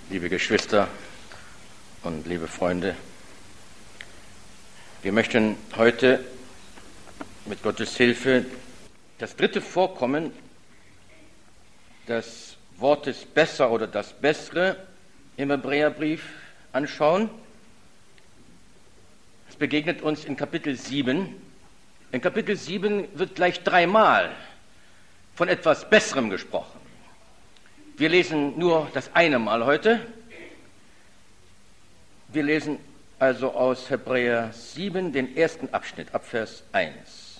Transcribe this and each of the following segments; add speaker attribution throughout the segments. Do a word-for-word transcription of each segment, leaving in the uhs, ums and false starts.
Speaker 1: liebe Geschwister und liebe Freunde, wir möchten heute mit Gottes Hilfe das dritte Vorkommen des Wortes besser oder das Bessere im Hebräerbrief anschauen. Es begegnet uns in Kapitel sieben. In Kapitel sieben wird gleich dreimal von etwas Besserem gesprochen. Wir lesen nur das eine Mal heute. Wir lesen also aus Hebräer sieben den ersten Abschnitt, ab Vers eins.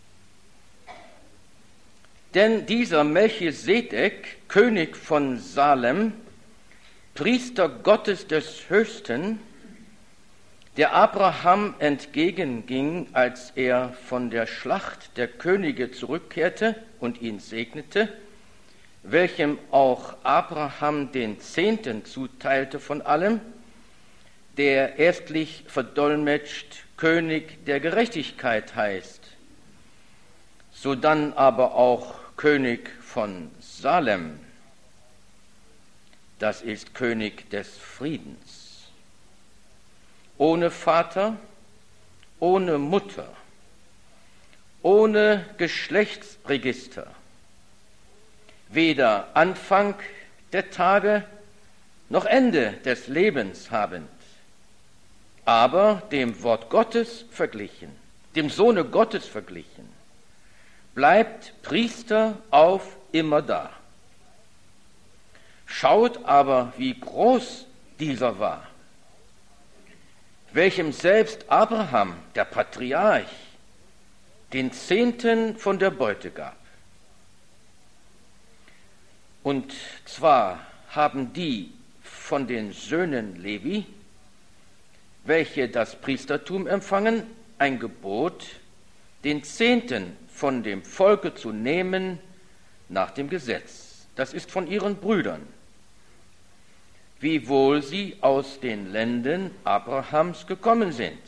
Speaker 1: Denn dieser Melchisedek, König von Salem, Priester Gottes des Höchsten, der Abraham entgegenging, als er von der Schlacht der Könige zurückkehrte und ihn segnete, welchem auch Abraham den Zehnten zuteilte von allem, der erstlich verdolmetscht König der Gerechtigkeit heißt, sodann aber auch König von Salem, das ist König des Friedens, ohne Vater, ohne Mutter, ohne Geschlechtsregister, weder Anfang der Tage noch Ende des Lebens habend, aber dem Wort Gottes verglichen, dem Sohne Gottes verglichen, bleibt Priester auf immerdar. Schaut aber, wie groß dieser war, welchem selbst Abraham, der Patriarch, den Zehnten von der Beute gab. Und zwar haben die von den Söhnen Levi, welche das Priestertum empfangen, ein Gebot, den Zehnten von dem Volke zu nehmen nach dem Gesetz. Das ist von ihren Brüdern, wiewohl sie aus den Lenden Abrahams gekommen sind.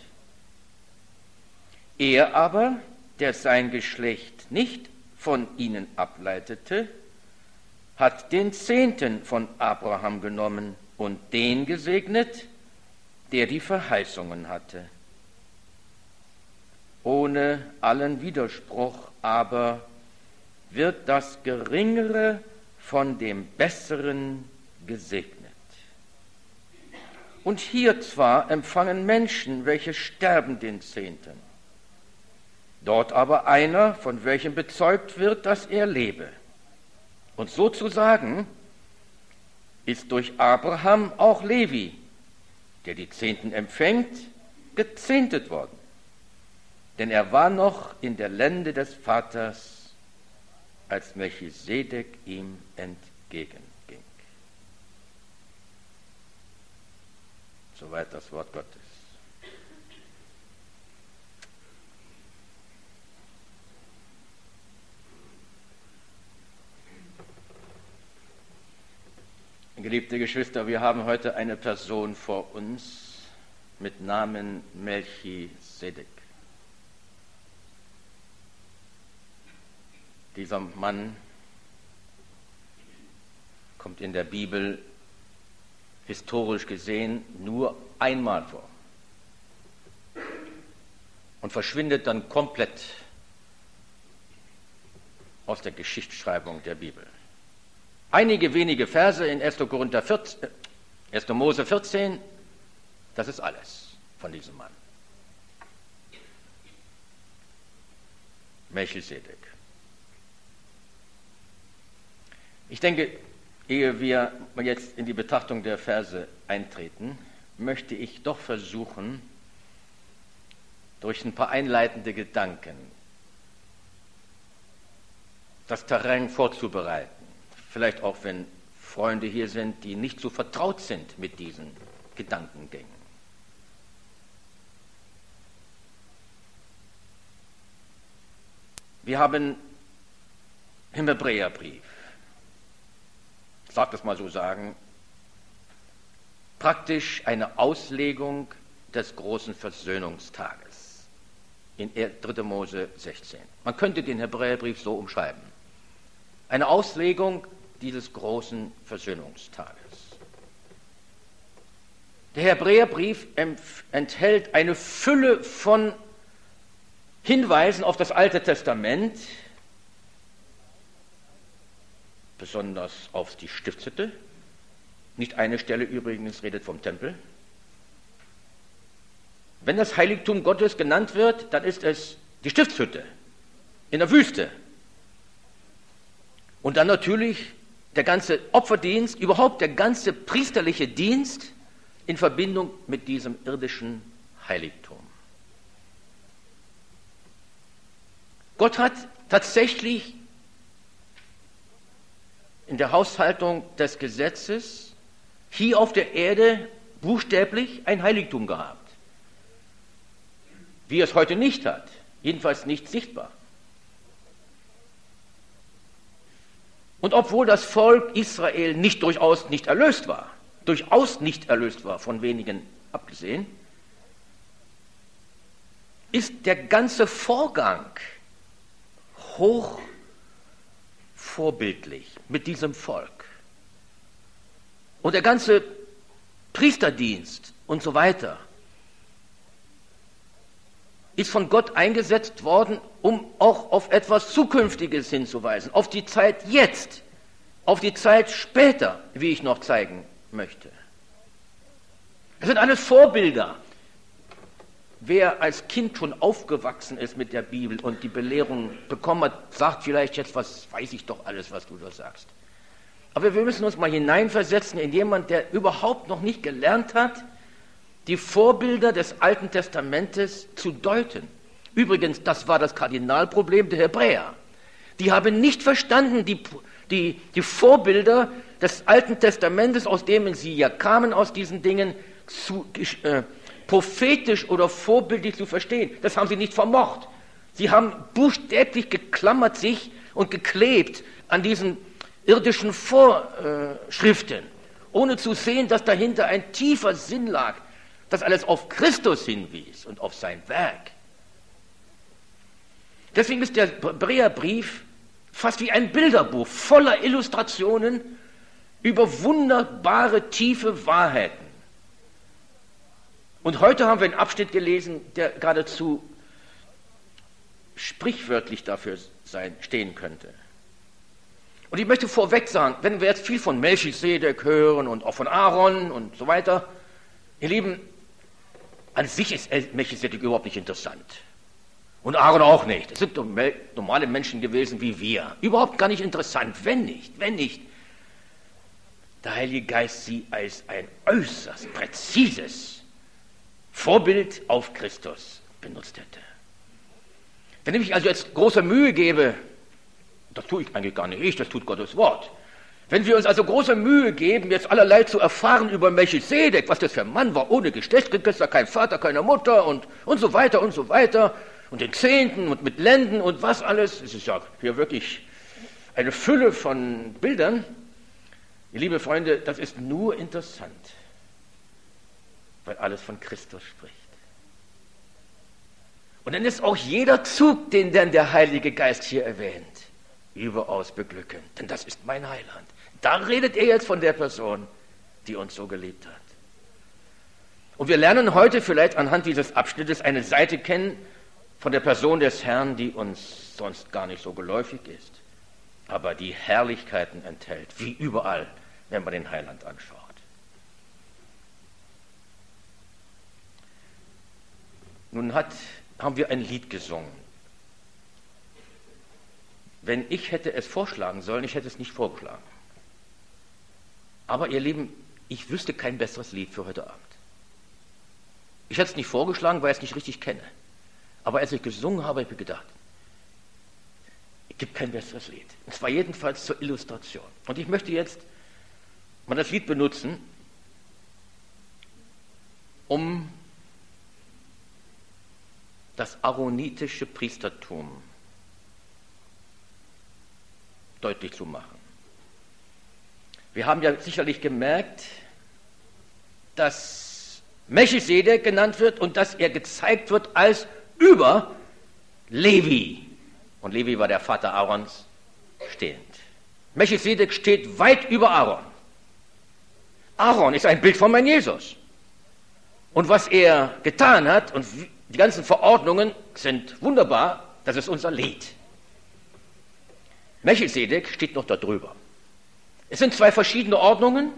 Speaker 1: Er aber, der sein Geschlecht nicht von ihnen ableitete, hat den Zehnten von Abraham genommen und den gesegnet, der die Verheißungen hatte. Ohne allen Widerspruch aber wird das Geringere von dem Besseren gesegnet. Und hier zwar empfangen Menschen, welche sterben, den Zehnten, dort aber einer, von welchem bezeugt wird, dass er lebe. Und sozusagen ist durch Abraham auch Levi, der die Zehnten empfängt, gezehntet worden. Denn er war noch in der Lende des Vaters, als Melchisedek ihm entgegenging. Soweit das Wort Gottes. Geliebte Geschwister, wir haben heute eine Person vor uns mit Namen Melchisedek. Dieser Mann kommt in der Bibel historisch gesehen nur einmal vor und verschwindet dann komplett aus der Geschichtsschreibung der Bibel. Einige wenige Verse in erster Korinther vierzehn, erster Mose vierzehn, das ist alles von diesem Mann. Melchisedek. Ich denke, ehe wir jetzt in die Betrachtung der Verse eintreten, möchte ich doch versuchen, durch ein paar einleitende Gedanken das Terrain vorzubereiten. Vielleicht auch, wenn Freunde hier sind, die nicht so vertraut sind mit diesen Gedankengängen. Wir haben im Hebräerbrief, ich sage das mal so sagen, praktisch eine Auslegung des großen Versöhnungstages in dritter Mose sechzehn. Man könnte den Hebräerbrief so umschreiben. Eine Auslegung dieses großen Versöhnungstages. Der Hebräerbrief enthält eine Fülle von Hinweisen auf das Alte Testament, besonders auf die Stiftshütte. Nicht eine Stelle übrigens redet vom Tempel. Wenn das Heiligtum Gottes genannt wird, dann ist es die Stiftshütte in der Wüste. Und dann natürlich der ganze Opferdienst, überhaupt der ganze priesterliche Dienst in Verbindung mit diesem irdischen Heiligtum. Gott hat tatsächlich in der Haushaltung des Gesetzes hier auf der Erde buchstäblich ein Heiligtum gehabt, wie er es heute nicht hat, jedenfalls nicht sichtbar. Und obwohl das Volk Israel nicht durchaus nicht erlöst war, durchaus nicht erlöst war, von wenigen abgesehen, ist der ganze Vorgang hoch vorbildlich mit diesem Volk. Und der ganze Priesterdienst und so weiter ist von Gott eingesetzt worden, um auch auf etwas Zukünftiges hinzuweisen, auf die Zeit jetzt, auf die Zeit später, wie ich noch zeigen möchte. Das sind alles Vorbilder. Wer als Kind schon aufgewachsen ist mit der Bibel und die Belehrung bekommen hat, sagt vielleicht jetzt, was weiß ich doch alles, was du da sagst. Aber wir müssen uns mal hineinversetzen in jemanden, der überhaupt noch nicht gelernt hat, die Vorbilder des Alten Testamentes zu deuten. Übrigens, das war das Kardinalproblem der Hebräer. Die haben nicht verstanden, die, die, die Vorbilder des Alten Testamentes, aus denen sie ja kamen, aus diesen Dingen, zu, äh, prophetisch oder vorbildlich zu verstehen. Das haben sie nicht vermocht. Sie haben buchstäblich geklammert sich und geklebt an diesen irdischen Vorschriften, ohne zu sehen, dass dahinter ein tiefer Sinn lag, das alles auf Christus hinwies und auf sein Werk. Deswegen ist der Hebräerbrief fast wie ein Bilderbuch voller Illustrationen über wunderbare, tiefe Wahrheiten. Und heute haben wir einen Abschnitt gelesen, der geradezu sprichwörtlich dafür sein, stehen könnte. Und ich möchte vorweg sagen, wenn wir jetzt viel von Melchisedek hören und auch von Aaron und so weiter, ihr Lieben, an sich ist Melchisedek überhaupt nicht interessant. Und Aaron auch nicht. Es sind normale Menschen gewesen wie wir. Überhaupt gar nicht interessant. Wenn nicht, wenn nicht, der Heilige Geist sie als ein äußerst präzises Vorbild auf Christus benutzt hätte. Wenn ich mich also jetzt große Mühe gebe, das tue ich eigentlich gar nicht ich, das tut Gottes Wort. Wenn wir uns also große Mühe geben, jetzt allerlei zu erfahren über Melchisedek, was das für ein Mann war, ohne Geschlechtsregister, kein Vater, keine Mutter und, und so weiter und so weiter, und den Zehnten und mit Lenden und was alles, es ist ja hier wirklich eine Fülle von Bildern. Ihr liebe Freunde, das ist nur interessant, weil alles von Christus spricht. Und dann ist auch jeder Zug, den dann der Heilige Geist hier erwähnt, überaus beglückend, denn das ist mein Heiland. Da redet er jetzt von der Person, die uns so geliebt hat. Und wir lernen heute vielleicht anhand dieses Abschnittes eine Seite kennen von der Person des Herrn, die uns sonst gar nicht so geläufig ist, aber die Herrlichkeiten enthält, wie überall, wenn man den Heiland anschaut. Nun hat, haben wir ein Lied gesungen. Wenn ich hätte es vorschlagen sollen, ich hätte es nicht vorgeschlagen. Aber ihr Lieben, ich wüsste kein besseres Lied für heute Abend. Ich hätte es nicht vorgeschlagen, weil ich es nicht richtig kenne. Aber als ich gesungen habe, habe ich mir gedacht, es gibt kein besseres Lied. Und zwar jedenfalls zur Illustration. Und ich möchte jetzt mal das Lied benutzen, um das aaronitische Priestertum deutlich zu machen. Wir haben ja sicherlich gemerkt, dass Melchisedek genannt wird und dass er gezeigt wird als über Levi. Und Levi war der Vater Aarons, stehend. Melchisedek steht weit über Aaron. Aaron ist ein Bild von meinem Jesus. Und was er getan hat, und die ganzen Verordnungen sind wunderbar, das ist unser Lied. Melchisedek steht noch da drüber. Es sind zwei verschiedene Ordnungen.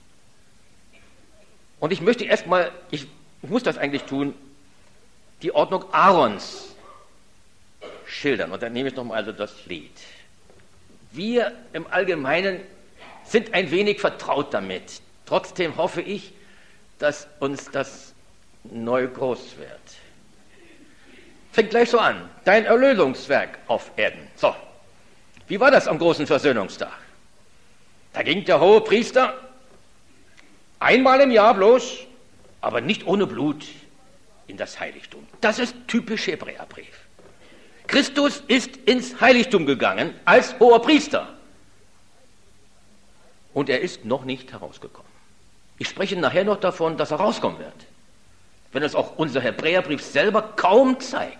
Speaker 1: Und ich möchte erstmal, ich, ich muss das eigentlich tun, die Ordnung Aarons schildern. Und dann nehme ich nochmal also das Lied. Wir im Allgemeinen sind ein wenig vertraut damit. Trotzdem hoffe ich, dass uns das neu groß wird. Fängt gleich so an. Dein Erlösungswerk auf Erden. So, wie war das am großen Versöhnungstag? Da ging der hohe Priester einmal im Jahr bloß, aber nicht ohne Blut, in das Heiligtum. Das ist typisch Hebräerbrief. Christus ist ins Heiligtum gegangen als hoher Priester. Und er ist noch nicht herausgekommen. Ich spreche nachher noch davon, dass er rauskommen wird. Wenn es auch unser Hebräerbrief selber kaum zeigt.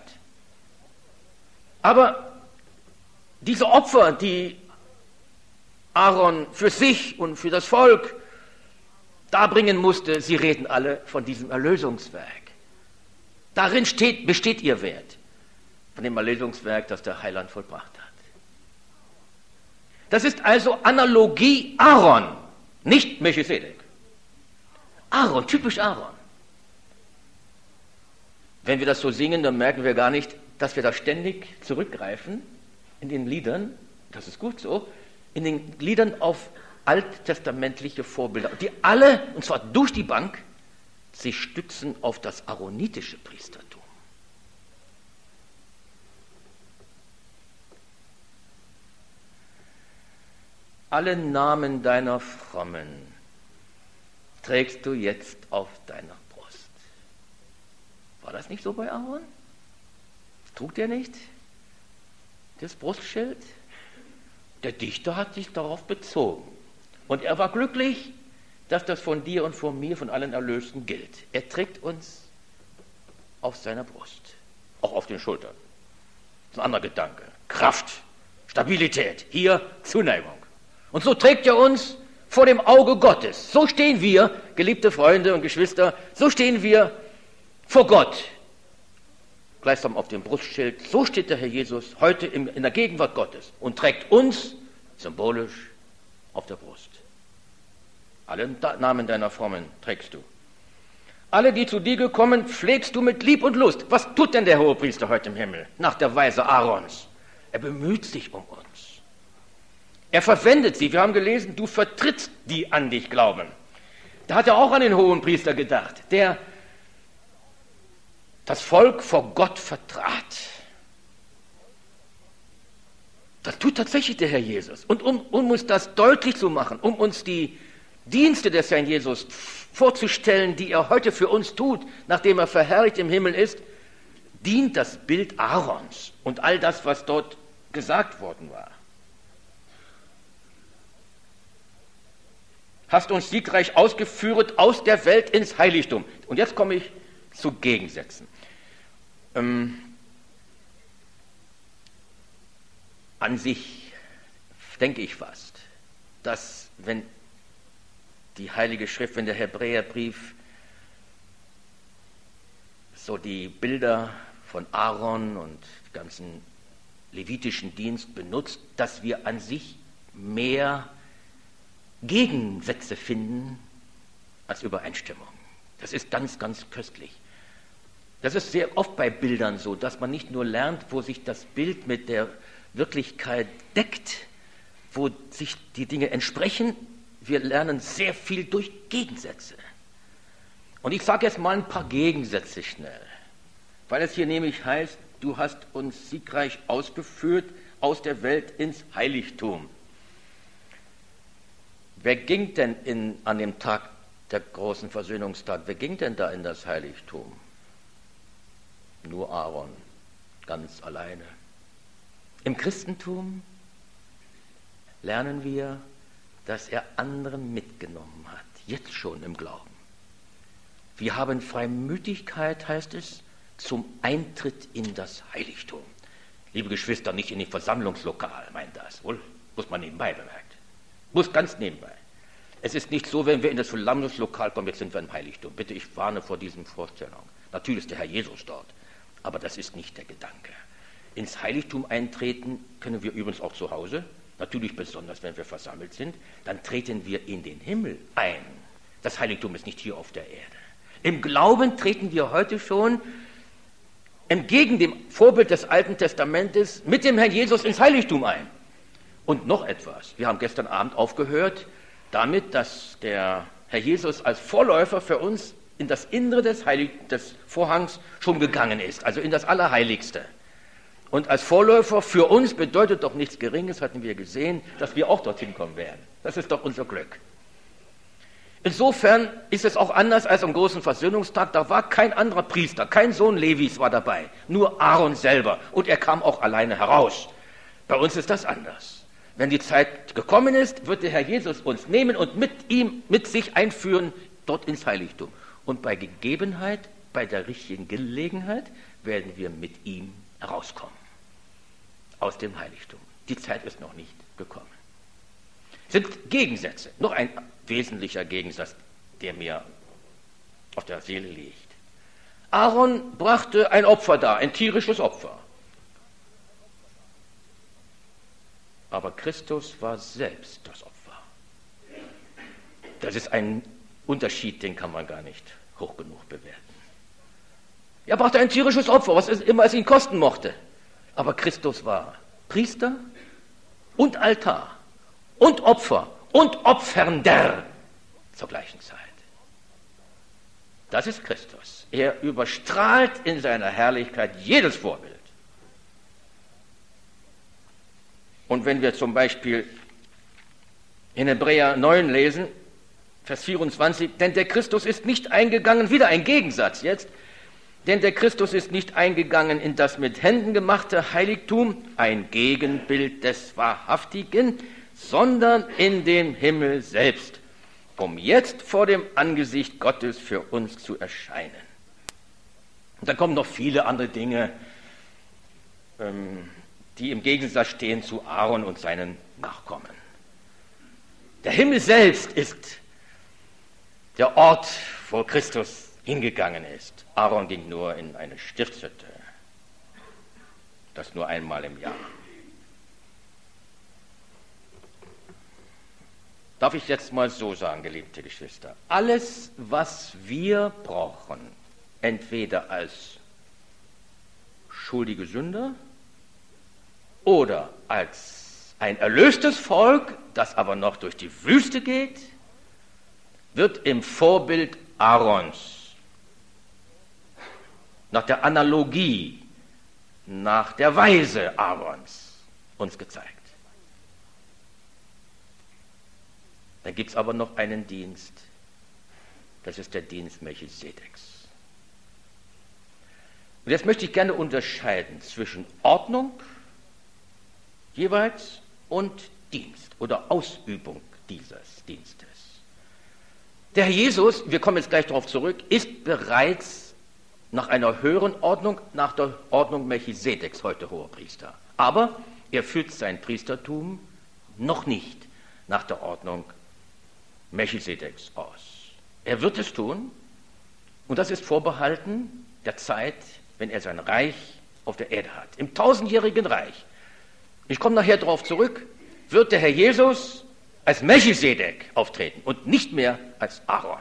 Speaker 1: Aber diese Opfer, die Aaron für sich und für das Volk darbringen musste, sie reden alle von diesem Erlösungswerk. Darin steht, besteht ihr Wert, von dem Erlösungswerk, das der Heiland vollbracht hat. Das ist also Analogie Aaron, nicht Melchisedek. Aaron, typisch Aaron. Wenn wir das so singen, dann merken wir gar nicht, dass wir da ständig zurückgreifen in den Liedern, das ist gut so, in den Liedern auf alttestamentliche Vorbilder, die alle, und zwar durch die Bank, sich stützen auf das aaronitische Priestertum. Alle Namen deiner Frommen trägst du jetzt auf deiner Brust. War das nicht so bei Aaron? Trug der nicht das Brustschild? Der Dichter hat sich darauf bezogen. Und er war glücklich, dass das von dir und von mir, von allen Erlösten gilt. Er trägt uns auf seiner Brust, auch auf den Schultern. Das ist ein anderer Gedanke. Kraft, Stabilität, hier Zuneigung. Und so trägt er uns vor dem Auge Gottes. So stehen wir, geliebte Freunde und Geschwister, so stehen wir vor Gott. Gleichsam auf dem Brustschild, so steht der Herr Jesus heute in der Gegenwart Gottes und trägt uns symbolisch auf der Brust. Alle Namen deiner Frommen trägst du. Alle, die zu dir gekommen, pflegst du mit Lieb und Lust. Was tut denn der Hohepriester heute im Himmel nach der Weise Aarons? Er bemüht sich um uns. Er verwendet sie. Wir haben gelesen, du vertrittst die an dich glauben. Da hat er auch an den Hohenpriester gedacht, der das Volk vor Gott vertrat. Das tut tatsächlich der Herr Jesus. Und um, um uns das deutlich zu machen, um uns die Dienste des Herrn Jesus vorzustellen, die er heute für uns tut, nachdem er verherrlicht im Himmel ist, dient das Bild Aarons und all das, was dort gesagt worden war. Hast uns siegreich ausgeführet aus der Welt ins Heiligtum. Und jetzt komme ich zu Gegensätzen. Ähm, an sich denke ich fast, dass wenn die Heilige Schrift, wenn der Hebräerbrief so die Bilder von Aaron und den ganzen levitischen Dienst benutzt, dass wir an sich mehr Gegensätze finden als Übereinstimmung. Das ist ganz, ganz köstlich. Das ist sehr oft bei Bildern so, dass man nicht nur lernt, wo sich das Bild mit der Wirklichkeit deckt, wo sich die Dinge entsprechen. Wir lernen sehr viel durch Gegensätze. Und ich sage jetzt mal ein paar Gegensätze schnell, weil es hier nämlich heißt, du hast uns siegreich ausgeführt aus der Welt ins Heiligtum. Wer ging denn in, an dem Tag der großen Versöhnungstag, wer ging denn da in das Heiligtum? Nur Aaron, ganz alleine. Im Christentum lernen wir, dass er anderen mitgenommen hat, jetzt schon im Glauben. Wir haben Freimütigkeit, heißt es, zum Eintritt in das Heiligtum. Liebe Geschwister, nicht in den Versammlungslokal, meint das, wohl, muss man nebenbei bemerkt. Muss ganz nebenbei. Es ist nicht so, wenn wir in das Versammlungslokal kommen, jetzt sind wir im Heiligtum. Bitte, ich warne vor diesen Vorstellungen. Natürlich ist der Herr Jesus dort, aber das ist nicht der Gedanke. Ins Heiligtum eintreten können wir übrigens auch zu Hause, natürlich besonders, wenn wir versammelt sind. Dann treten wir in den Himmel ein. Das Heiligtum ist nicht hier auf der Erde. Im Glauben treten wir heute schon entgegen dem Vorbild des Alten Testamentes mit dem Herrn Jesus ins Heiligtum ein. Und noch etwas. Wir haben gestern Abend aufgehört damit, dass der Herr Jesus als Vorläufer für uns in das Innere des, Heilig- des Vorhangs schon gegangen ist, also in das Allerheiligste. Und als Vorläufer für uns bedeutet doch nichts Geringes, hatten wir gesehen, dass wir auch dorthin kommen werden. Das ist doch unser Glück. Insofern ist es auch anders als am großen Versöhnungstag. Da war kein anderer Priester, kein Sohn Levis war dabei, nur Aaron selber. Und er kam auch alleine heraus. Bei uns ist das anders. Wenn die Zeit gekommen ist, wird der Herr Jesus uns nehmen und mit ihm, mit sich einführen, dort ins Heiligtum. Und bei Gegebenheit, bei der richtigen Gelegenheit, werden wir mit ihm herauskommen. Aus dem Heiligtum. Die Zeit ist noch nicht gekommen. Sind Gegensätze. Noch ein wesentlicher Gegensatz, der mir auf der Seele liegt. Aaron brachte ein Opfer dar, ein tierisches Opfer. Aber Christus war selbst das Opfer. Das ist ein Unterschied, den kann man gar nicht hoch genug bewerten. Er brachte ein tierisches Opfer, was immer es ihn kosten mochte. Aber Christus war Priester und Altar und Opfer und Opfernder zur gleichen Zeit. Das ist Christus. Er überstrahlt in seiner Herrlichkeit jedes Vorbild. Und wenn wir zum Beispiel in Hebräer neun lesen, Vers vierundzwanzig, denn der Christus ist nicht eingegangen, wieder ein Gegensatz jetzt, denn der Christus ist nicht eingegangen in das mit Händen gemachte Heiligtum, ein Gegenbild des Wahrhaftigen, sondern in den Himmel selbst, um jetzt vor dem Angesicht Gottes für uns zu erscheinen. Und dann kommen noch viele andere Dinge, ähm, die im Gegensatz stehen zu Aaron und seinen Nachkommen. Der Himmel selbst ist der Ort, wo Christus hingegangen ist. Aaron ging nur in eine Stiftshütte. Das nur einmal im Jahr. Darf ich jetzt mal so sagen, geliebte Geschwister, alles, was wir brauchen, entweder als schuldige Sünder oder als ein erlöstes Volk, das aber noch durch die Wüste geht, wird im Vorbild Aarons, nach der Analogie, nach der Weise Aarons uns gezeigt. Dann gibt es aber noch einen Dienst, das ist der Dienst Melchisedeks. Und jetzt möchte ich gerne unterscheiden zwischen Ordnung jeweils und Dienst oder Ausübung dieses Dienstes. Der Herr Jesus, wir kommen jetzt gleich darauf zurück, ist bereits nach einer höheren Ordnung, nach der Ordnung Melchisedeks heute Hohepriester. Aber er führt sein Priestertum noch nicht nach der Ordnung Melchisedeks aus. Er wird es tun, und das ist vorbehalten der Zeit, wenn er sein Reich auf der Erde hat. Im tausendjährigen Reich, ich komme nachher darauf zurück, wird der Herr Jesus als Melchisedek auftreten und nicht mehr als Aaron.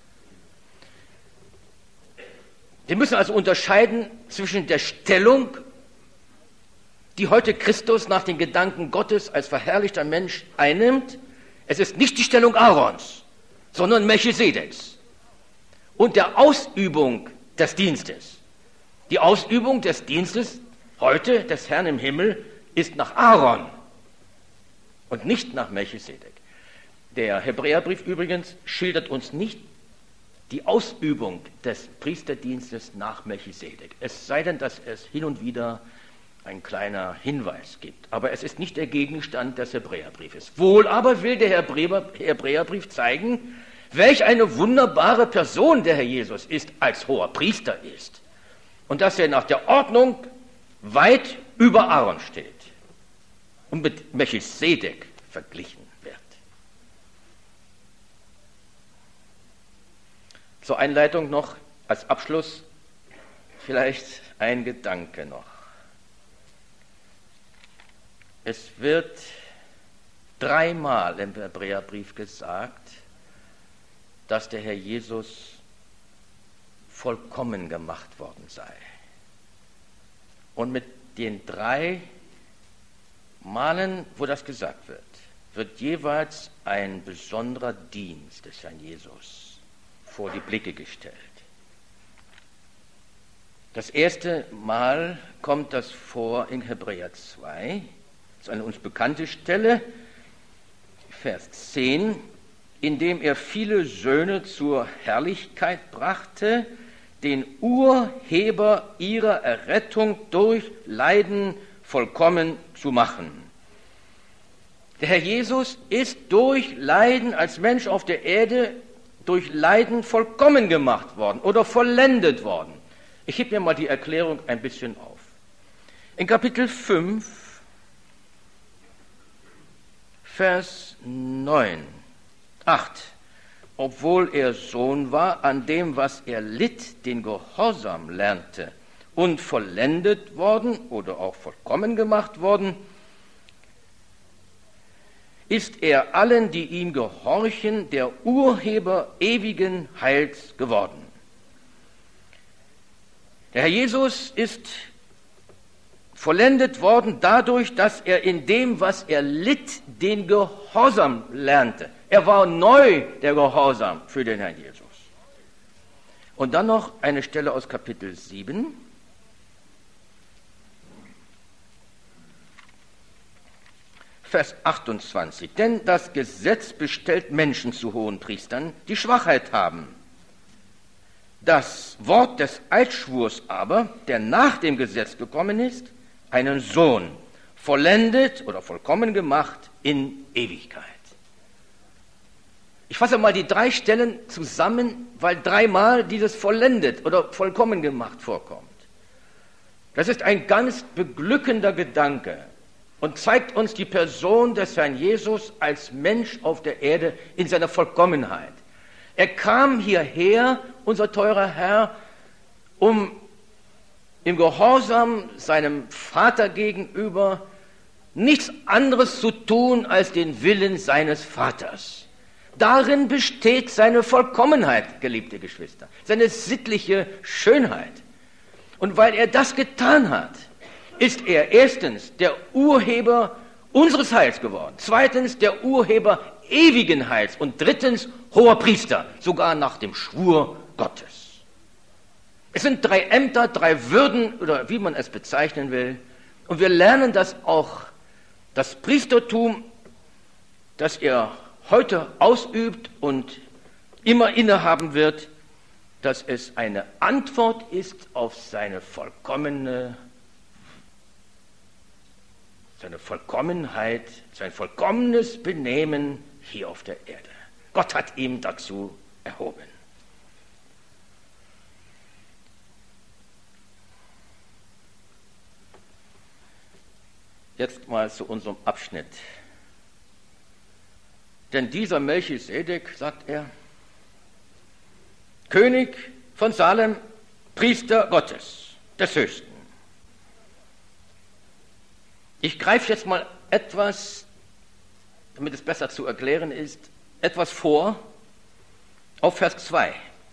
Speaker 1: Wir müssen also unterscheiden zwischen der Stellung, die heute Christus nach den Gedanken Gottes als verherrlichter Mensch einnimmt. Es ist nicht die Stellung Aarons, sondern Melchisedeks. Und der Ausübung des Dienstes. Die Ausübung des Dienstes heute des Herrn im Himmel ist nach Aaron und nicht nach Melchisedek. Der Hebräerbrief übrigens schildert uns nicht die Ausübung des Priesterdienstes nach Melchisedek. Es sei denn, dass es hin und wieder ein kleiner Hinweis gibt. Aber es ist nicht der Gegenstand des Hebräerbriefes. Wohl aber will der Hebräerbrief zeigen, welch eine wunderbare Person der Herr Jesus ist, als hoher Priester ist. Und dass er nach der Ordnung weit über Aaron steht und mit Melchisedek verglichen wird. Zur Einleitung noch, als Abschluss, vielleicht ein Gedanke noch. Es wird dreimal im Hebräerbrief gesagt, dass der Herr Jesus vollkommen gemacht worden sei. Und mit den drei Malen, wo das gesagt wird, wird jeweils ein besonderer Dienst des Herrn Jesus vor die Blicke gestellt. Das erste Mal kommt das vor in Hebräer zwei, das ist eine uns bekannte Stelle, Vers zehn, indem er viele Söhne zur Herrlichkeit brachte, den Urheber ihrer Errettung durch Leiden vollkommen zu machen. Der Herr Jesus ist durch Leiden als Mensch auf der Erde, durch Leiden vollkommen gemacht worden oder vollendet worden. Ich hebe mir mal die Erklärung ein bisschen auf. In Kapitel fünf, Vers neun, acht. Obwohl er Sohn war, an dem, was er litt, den Gehorsam lernte und vollendet worden oder auch vollkommen gemacht worden, ist er allen, die ihm gehorchen, der Urheber ewigen Heils geworden. Der Herr Jesus ist vollendet worden dadurch, dass er in dem, was er litt, den Gehorsam lernte. Er war neu, der Gehorsam für den Herrn Jesus. Und dann noch eine Stelle aus Kapitel sieben. Vers achtundzwanzig. Denn das Gesetz bestellt Menschen zu Hohenpriestern, die Schwachheit haben. Das Wort des Eidschwurs aber, der nach dem Gesetz gekommen ist, einen Sohn, vollendet oder vollkommen gemacht in Ewigkeit. Ich fasse mal die drei Stellen zusammen, weil dreimal dieses vollendet oder vollkommen gemacht vorkommt. Das ist ein ganz beglückender Gedanke und zeigt uns die Person des Herrn Jesus als Mensch auf der Erde in seiner Vollkommenheit. Er kam hierher, unser teurer Herr, um im Gehorsam seinem Vater gegenüber nichts anderes zu tun als den Willen seines Vaters. Darin besteht seine Vollkommenheit, geliebte Geschwister, seine sittliche Schönheit. Und weil er das getan hat, ist er erstens der Urheber unseres Heils geworden, zweitens der Urheber ewigen Heils und drittens hoher Priester, sogar nach dem Schwur Gottes. Es sind drei Ämter, drei Würden oder wie man es bezeichnen will. Und wir lernen, dass auch das Priestertum, das er heute ausübt und immer innehaben wird, dass es eine Antwort ist auf seine vollkommene, seine Vollkommenheit, sein vollkommenes Benehmen hier auf der Erde. Gott hat ihn dazu erhoben. Jetzt mal zu unserem Abschnitt. Denn dieser Melchisedek, sagt er, König von Salem, Priester Gottes, des Höchsten. Ich greife jetzt mal etwas, damit es besser zu erklären ist, etwas vor auf Vers zwei.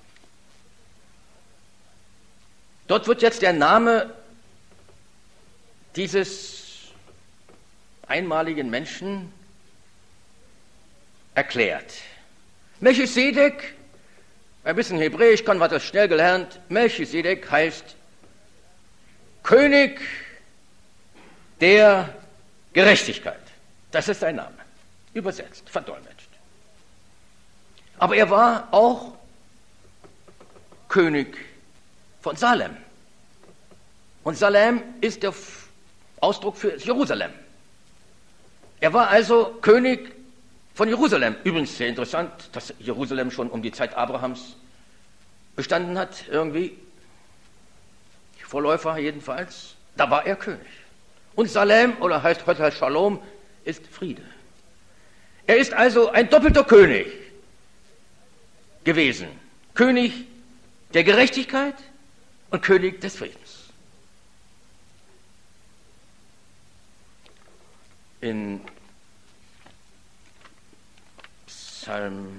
Speaker 1: Dort wird jetzt der Name dieses einmaligen Menschen erklärt. Melchisedek, ein bisschen Hebräisch, kann man das schnell gelernt. Melchisedek heißt König der Gerechtigkeit. Das ist sein Name. Übersetzt, verdolmetscht. Aber er war auch König von Salem. Und Salem ist der Ausdruck für Jerusalem. Er war also König von Jerusalem. Übrigens sehr interessant, dass Jerusalem schon um die Zeit Abrahams bestanden hat, irgendwie. Vorläufer jedenfalls. Da war er König. Und Salem, oder heißt heute heißt Shalom, ist Friede. Er ist also ein doppelter König gewesen. König der Gerechtigkeit und König des Friedens. In Psalm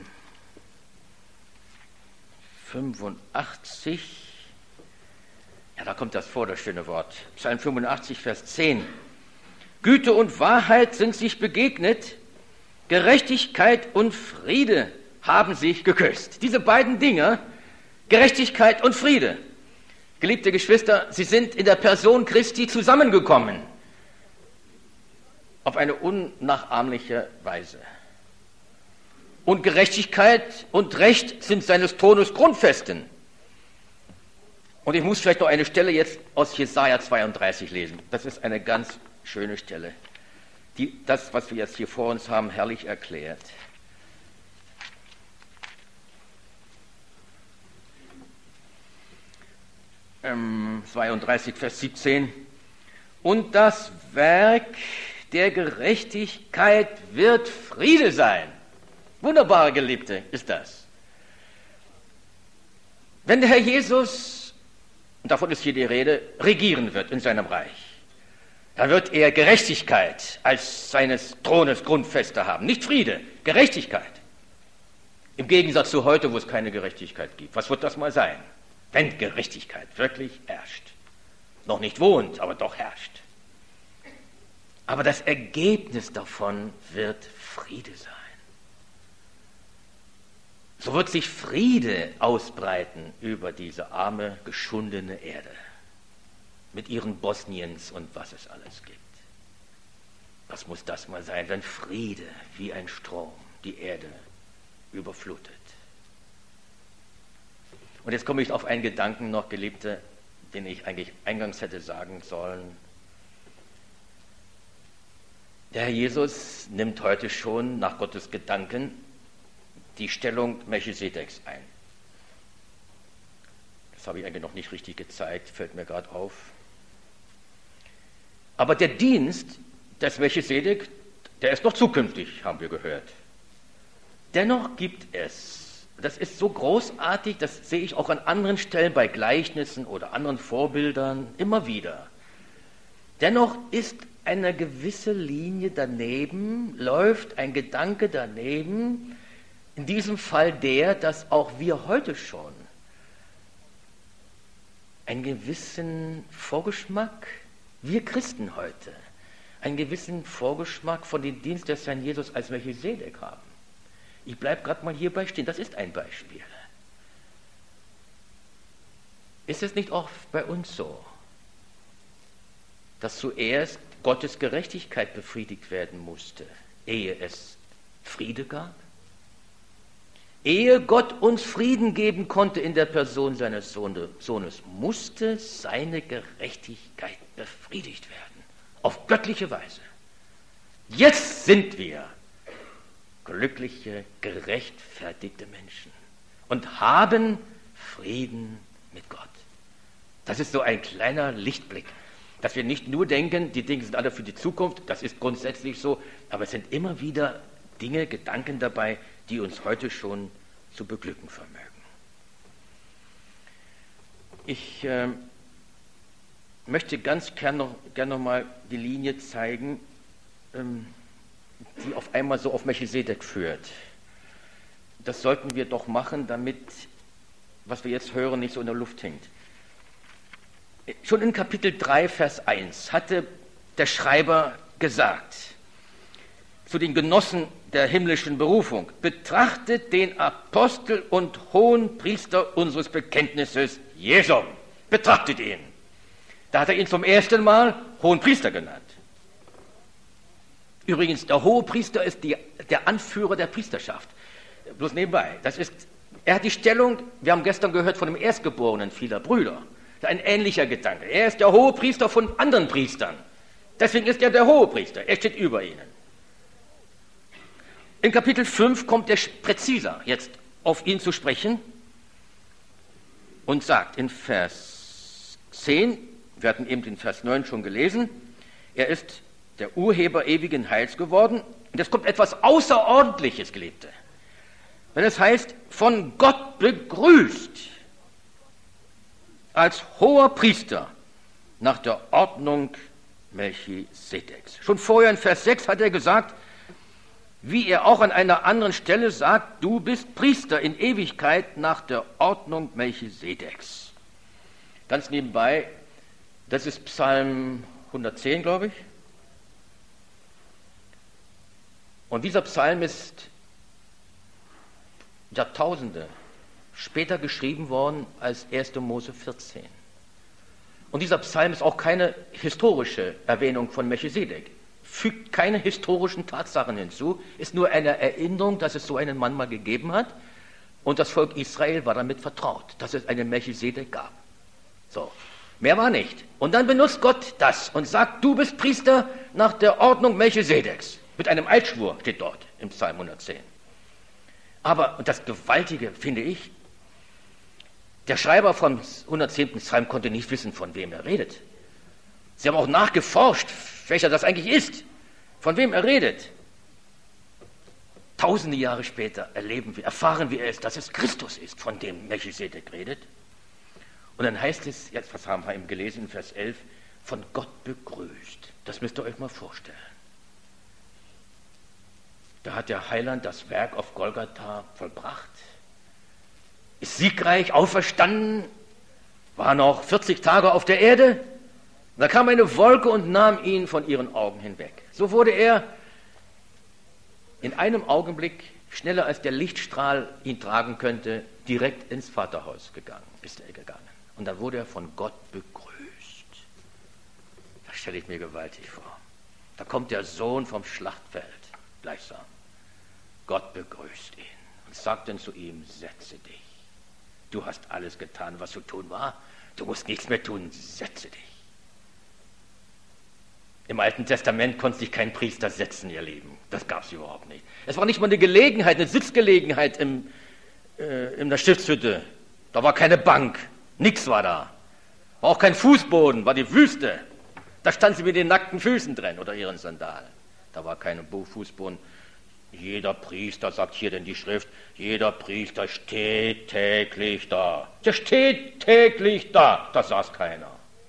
Speaker 1: fünfundachtzig, ja, da kommt das vor, das schöne Wort. Psalm fünfundachtzig, Vers zehn. Güte und Wahrheit sind sich begegnet, Gerechtigkeit und Friede haben sich geküsst. Diese beiden Dinge, Gerechtigkeit und Friede, geliebte Geschwister, sie sind in der Person Christi zusammengekommen. Auf eine unnachahmliche Weise. Und Gerechtigkeit und Recht sind seines Thrones Grundfesten. Und ich muss vielleicht noch eine Stelle jetzt aus Jesaja zweiunddreißig lesen. Das ist eine ganz schöne Stelle, die das, was wir jetzt hier vor uns haben, herrlich erklärt. Ähm, zweiunddreißig, Vers siebzehn. Und das Werk der Gerechtigkeit wird Friede sein. Wunderbare Geliebte ist das. Wenn der Herr Jesus, und davon ist hier die Rede, regieren wird in seinem Reich, dann wird er Gerechtigkeit als seines Thrones Grundfeste haben. Nicht Friede, Gerechtigkeit. Im Gegensatz zu heute, wo es keine Gerechtigkeit gibt. Was wird das mal sein, wenn Gerechtigkeit wirklich herrscht? Noch nicht wohnt, aber doch herrscht. Aber das Ergebnis davon wird Friede sein. So wird sich Friede ausbreiten über diese arme, geschundene Erde. Mit ihren Bosniens und was es alles gibt. Was muss das mal sein, wenn Friede wie ein Strom die Erde überflutet? Und jetzt komme ich auf einen Gedanken noch, Geliebte, den ich eigentlich eingangs hätte sagen sollen. Der Herr Jesus nimmt heute schon nach Gottes Gedanken die Stellung Melchisedeks ein. Das habe ich eigentlich noch nicht richtig gezeigt, fällt mir gerade auf. Aber der Dienst des Melchisedek, der ist noch zukünftig, haben wir gehört. Dennoch gibt es, das ist so großartig, das sehe ich auch an anderen Stellen bei Gleichnissen oder anderen Vorbildern immer wieder. Dennoch ist eine gewisse Linie daneben, läuft ein Gedanke daneben, in diesem Fall der, dass auch wir heute schon einen gewissen Vorgeschmack, wir Christen heute, einen gewissen Vorgeschmack von dem Dienst des Herrn Jesus als Melchisedek haben. Ich bleibe gerade mal hierbei stehen, das ist ein Beispiel. Ist es nicht auch bei uns so, dass zuerst Gottes Gerechtigkeit befriedigt werden musste, ehe es Friede gab? Ehe Gott uns Frieden geben konnte in der Person seines Sohnes, musste seine Gerechtigkeit befriedigt werden, auf göttliche Weise. Jetzt sind wir glückliche, gerechtfertigte Menschen und haben Frieden mit Gott. Das ist so ein kleiner Lichtblick, dass wir nicht nur denken, die Dinge sind alle für die Zukunft, das ist grundsätzlich so, aber es sind immer wieder Dinge, Gedanken dabei, die uns heute schon zu beglücken vermögen. Ich äh, möchte ganz gern noch, gern noch mal die Linie zeigen, ähm, die auf einmal so auf Melchisedek führt. Das sollten wir doch machen, damit, was wir jetzt hören, nicht so in der Luft hängt. Schon in Kapitel drei, Vers eins hatte der Schreiber gesagt, zu den Genossen der himmlischen Berufung: Betrachtet den Apostel und Hohenpriester unseres Bekenntnisses, Jesu. Betrachtet ihn. Da hat er ihn zum ersten Mal Hohenpriester genannt. Übrigens, der Hohepriester ist die, der Anführer der Priesterschaft. Bloß nebenbei. Das ist, er hat die Stellung, wir haben gestern gehört von dem Erstgeborenen vieler Brüder. Ein ähnlicher Gedanke. Er ist der Hohepriester von anderen Priestern. Deswegen ist er der Hohepriester. Er steht über ihnen. In Kapitel fünf kommt er präziser jetzt auf ihn zu sprechen und sagt in Vers zehn, wir hatten eben den Vers neun schon gelesen, er ist der Urheber ewigen Heils geworden. Und es kommt etwas Außerordentliches, Geliebte. wenn es heißt, von Gott begrüßt, als hoher Priester nach der Ordnung Melchisedeks. Schon vorher in Vers sechs hat er gesagt, wie er auch an einer anderen Stelle sagt, du bist Priester in Ewigkeit nach der Ordnung Melchisedeks. Ganz nebenbei, das ist Psalm hundertzehn, glaube ich. Und dieser Psalm ist Jahrtausende später geschrieben worden als erster Mose vierzehn. Und dieser Psalm ist auch keine historische Erwähnung von Melchisedek, fügt keine historischen Tatsachen hinzu, ist nur eine Erinnerung, dass es so einen Mann mal gegeben hat und das Volk Israel war damit vertraut, dass es einen Melchisedek gab. So, mehr war nicht. Und dann benutzt Gott das und sagt, du bist Priester nach der Ordnung Melchisedeks. Mit einem Eidschwur steht dort im Psalm hundertzehn. Aber, und das Gewaltige finde ich, der Schreiber vom hundertzehnten Psalm konnte nicht wissen, von wem er redet. Sie haben auch nachgeforscht, welcher das eigentlich ist, von wem er redet. Tausende Jahre später erleben wir, erfahren wir es, dass es Christus ist, von dem Melchisedek redet. Und dann heißt es, jetzt was haben wir eben gelesen in Vers elf, von Gott begrüßt. Das müsst ihr euch mal vorstellen. Da hat der Heiland das Werk auf Golgatha vollbracht, ist siegreich auferstanden, war noch vierzig Tage auf der Erde. Da kam eine Wolke und nahm ihn von ihren Augen hinweg. So wurde er in einem Augenblick, schneller als der Lichtstrahl ihn tragen könnte, direkt ins Vaterhaus gegangen, ist er gegangen. Und dann wurde er von Gott begrüßt. Das stelle ich mir gewaltig vor. Da kommt der Sohn vom Schlachtfeld, gleichsam. Gott begrüßt ihn und sagt dann zu ihm, setze dich. Du hast alles getan, was zu tun war. Du musst nichts mehr tun, setze dich. Im Alten Testament konnte sich kein Priester setzen, ihr Lieben. Das gab es überhaupt nicht. Es war nicht mal eine Gelegenheit, eine Sitzgelegenheit im, äh, in der Stiftshütte. Da war keine Bank, nichts war da. War auch kein Fußboden, war die Wüste. Da stand sie mit den nackten Füßen drin oder ihren Sandalen. Da war kein Fußboden. Jeder Priester, sagt hier denn die Schrift, jeder Priester steht täglich da. Der steht täglich da. Da saß keiner.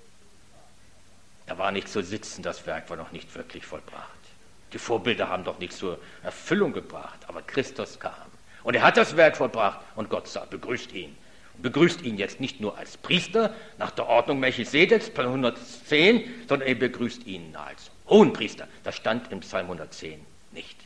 Speaker 1: Da war nicht zu sitzen, das Werk war noch nicht wirklich vollbracht. Die Vorbilder haben doch nicht zur Erfüllung gebracht, aber Christus kam. Und er hat das Werk vollbracht und Gott sah, begrüßt ihn. Und begrüßt ihn jetzt nicht nur als Priester nach der Ordnung Melchisedeks, Psalm hundertzehn, sondern er begrüßt ihn als Hohenpriester. Das stand im Psalm hundertzehn nicht.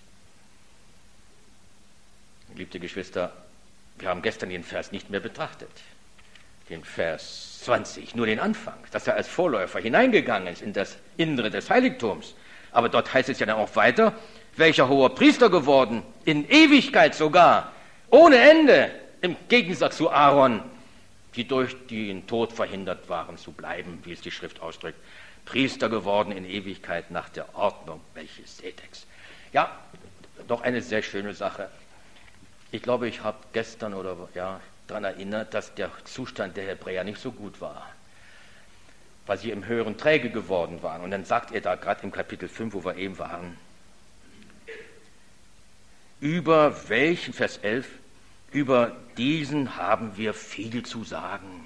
Speaker 1: Geliebte Geschwister, wir haben gestern den Vers nicht mehr betrachtet. Den Vers zwanzig, nur den Anfang, dass er als Vorläufer hineingegangen ist in das Innere des Heiligtums. Aber dort heißt es ja dann auch weiter, welcher hoher Priester geworden, in Ewigkeit sogar, ohne Ende, im Gegensatz zu Aaron, die durch den Tod verhindert waren zu bleiben, wie es die Schrift ausdrückt. Priester geworden in Ewigkeit nach der Ordnung Melchisedeks. Ja, doch eine sehr schöne Sache. Ich glaube, ich habe gestern oder ja daran erinnert, dass der Zustand der Hebräer nicht so gut war, weil sie im Hören träge geworden waren. Und dann sagt er da gerade im Kapitel fünf, wo wir eben waren, über welchen, Vers elf, über diesen haben wir viel zu sagen.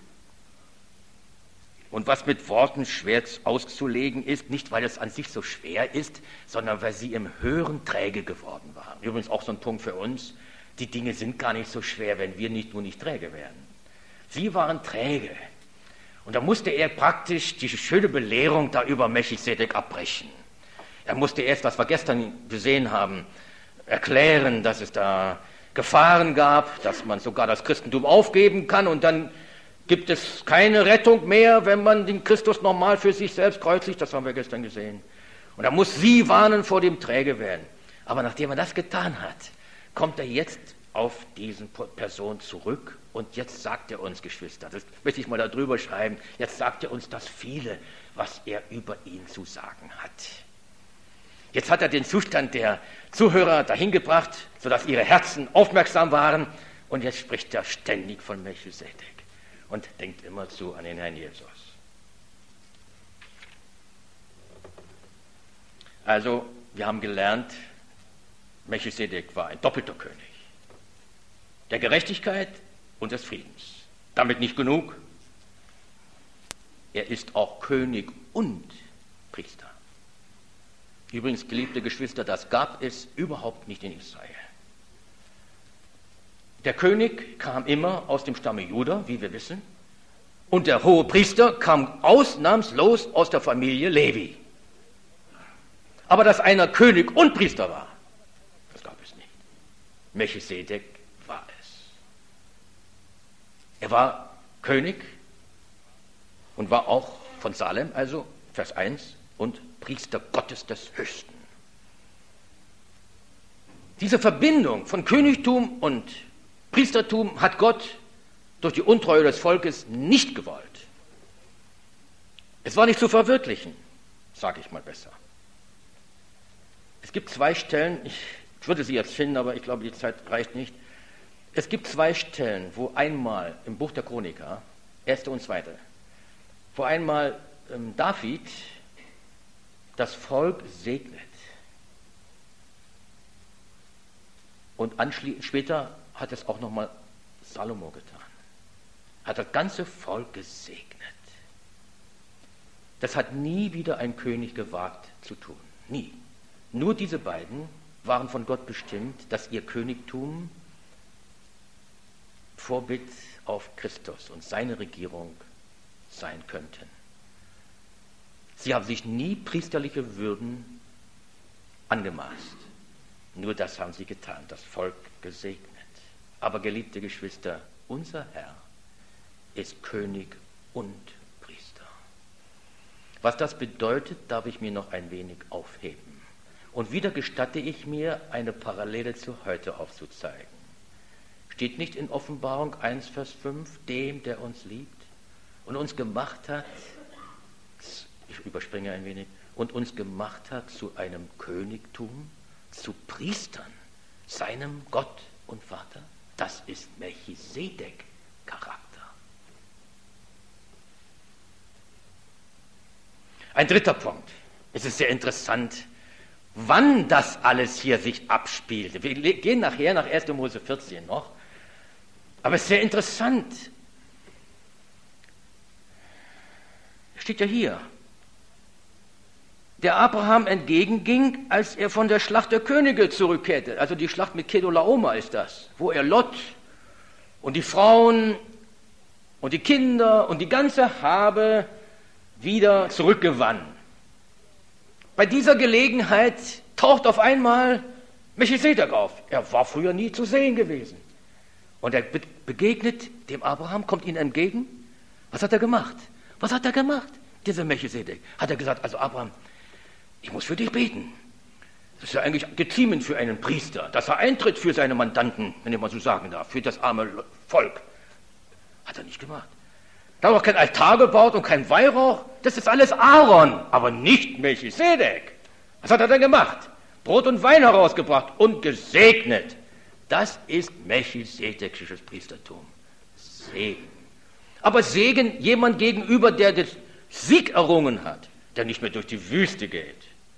Speaker 1: Und was mit Worten schwer auszulegen ist, nicht weil es an sich so schwer ist, sondern weil sie im Hören träge geworden waren. Übrigens auch so ein Punkt für uns, die Dinge sind gar nicht so schwer, wenn wir nicht nur nicht träge werden. Sie waren träge. Und da musste er praktisch die schöne Belehrung da über Melchisedek abbrechen. Er musste erst, was wir gestern gesehen haben, erklären, dass es da Gefahren gab, dass man sogar das Christentum aufgeben kann und dann gibt es keine Rettung mehr, wenn man den Christus normal für sich selbst kreuzigt. Das haben wir gestern gesehen. Und er muss sie warnen vor dem Trägewerden. Aber nachdem er das getan hat, kommt er jetzt auf diesen Person zurück und jetzt sagt er uns, Geschwister, das möchte ich mal da drüber schreiben, jetzt sagt er uns das Viele, was er über ihn zu sagen hat. Jetzt hat er den Zustand der Zuhörer dahin gebracht, sodass ihre Herzen aufmerksam waren und jetzt spricht er ständig von Melchisedek und denkt immerzu an den Herrn Jesus. Also, wir haben gelernt, Melchisedek war ein doppelter König. der Gerechtigkeit und des Friedens. Damit nicht genug. Er ist auch König und Priester. Übrigens, geliebte Geschwister, das gab es überhaupt nicht in Israel. Der König kam immer aus dem Stamme Juda, wie wir wissen, und der hohe Priester kam ausnahmslos aus der Familie Levi. Aber dass einer König und Priester war, das gab es nicht. Melchisedek war es. Er war König und war auch von Salem, also Vers eins, und Priester Gottes des Höchsten. Diese Verbindung von Königtum und Priestertum hat Gott durch die Untreue des Volkes nicht gewollt. Es war nicht zu verwirklichen, sage ich mal besser. Es gibt zwei Stellen, ich würde sie jetzt finden, aber ich glaube, die Zeit reicht nicht. Es gibt zwei Stellen, wo einmal im Buch der Chroniker, erste und zweite, wo einmal ähm, David das Volk segnet. Und anschließend, später hat es auch nochmal Salomo getan. Hat das ganze Volk gesegnet. Das hat nie wieder ein König gewagt zu tun. Nie. Nur diese beiden waren von Gott bestimmt, dass ihr Königtum Vorbild auf Christus und seine Regierung sein könnten. Sie haben sich nie priesterliche Würden angemaßt. Nur das haben sie getan, das Volk gesegnet. Aber geliebte Geschwister, unser Herr ist König und Priester. Was das bedeutet, darf ich mir noch ein wenig aufheben. Und wieder gestatte ich mir, eine Parallele zu heute aufzuzeigen. Steht nicht in Offenbarung eins, Vers fünf, dem, der uns liebt und uns gemacht hat, ich überspringe ein wenig, und uns gemacht hat zu einem Königtum, zu Priestern, seinem Gott und Vater? Das ist Melchisedek-Charakter. Ein dritter Punkt. Es ist sehr interessant, wann das alles hier sich abspielte. Wir gehen nachher nach erster Mose vierzehn noch. Aber es ist sehr interessant. Steht ja hier. Der Abraham entgegenging, als er von der Schlacht der Könige zurückkehrte. Also die Schlacht mit Kedorlaomer ist das, wo er Lot und die Frauen und die Kinder und die ganze Habe wieder zurückgewann. Bei dieser Gelegenheit taucht auf einmal Melchisedek auf. Er war früher nie zu sehen gewesen. Und er begegnet dem Abraham, kommt ihm entgegen. Was hat er gemacht? Was hat er gemacht, dieser Melchisedek? Hat er gesagt, also Abraham, ich muss für dich beten. Das ist ja eigentlich getrieben für einen Priester, dass er eintritt für seine Mandanten, wenn ich mal so sagen darf, für das arme Volk. Hat er nicht gemacht. Da hat er auch kein Altar gebaut und kein Weihrauch. Das ist alles Aaron, aber nicht Melchisedek. Was hat er denn gemacht? Brot und Wein herausgebracht und gesegnet. Das ist melchisedekisches Priestertum. Segen. Aber Segen jemand gegenüber, der den Sieg errungen hat, der nicht mehr durch die Wüste geht.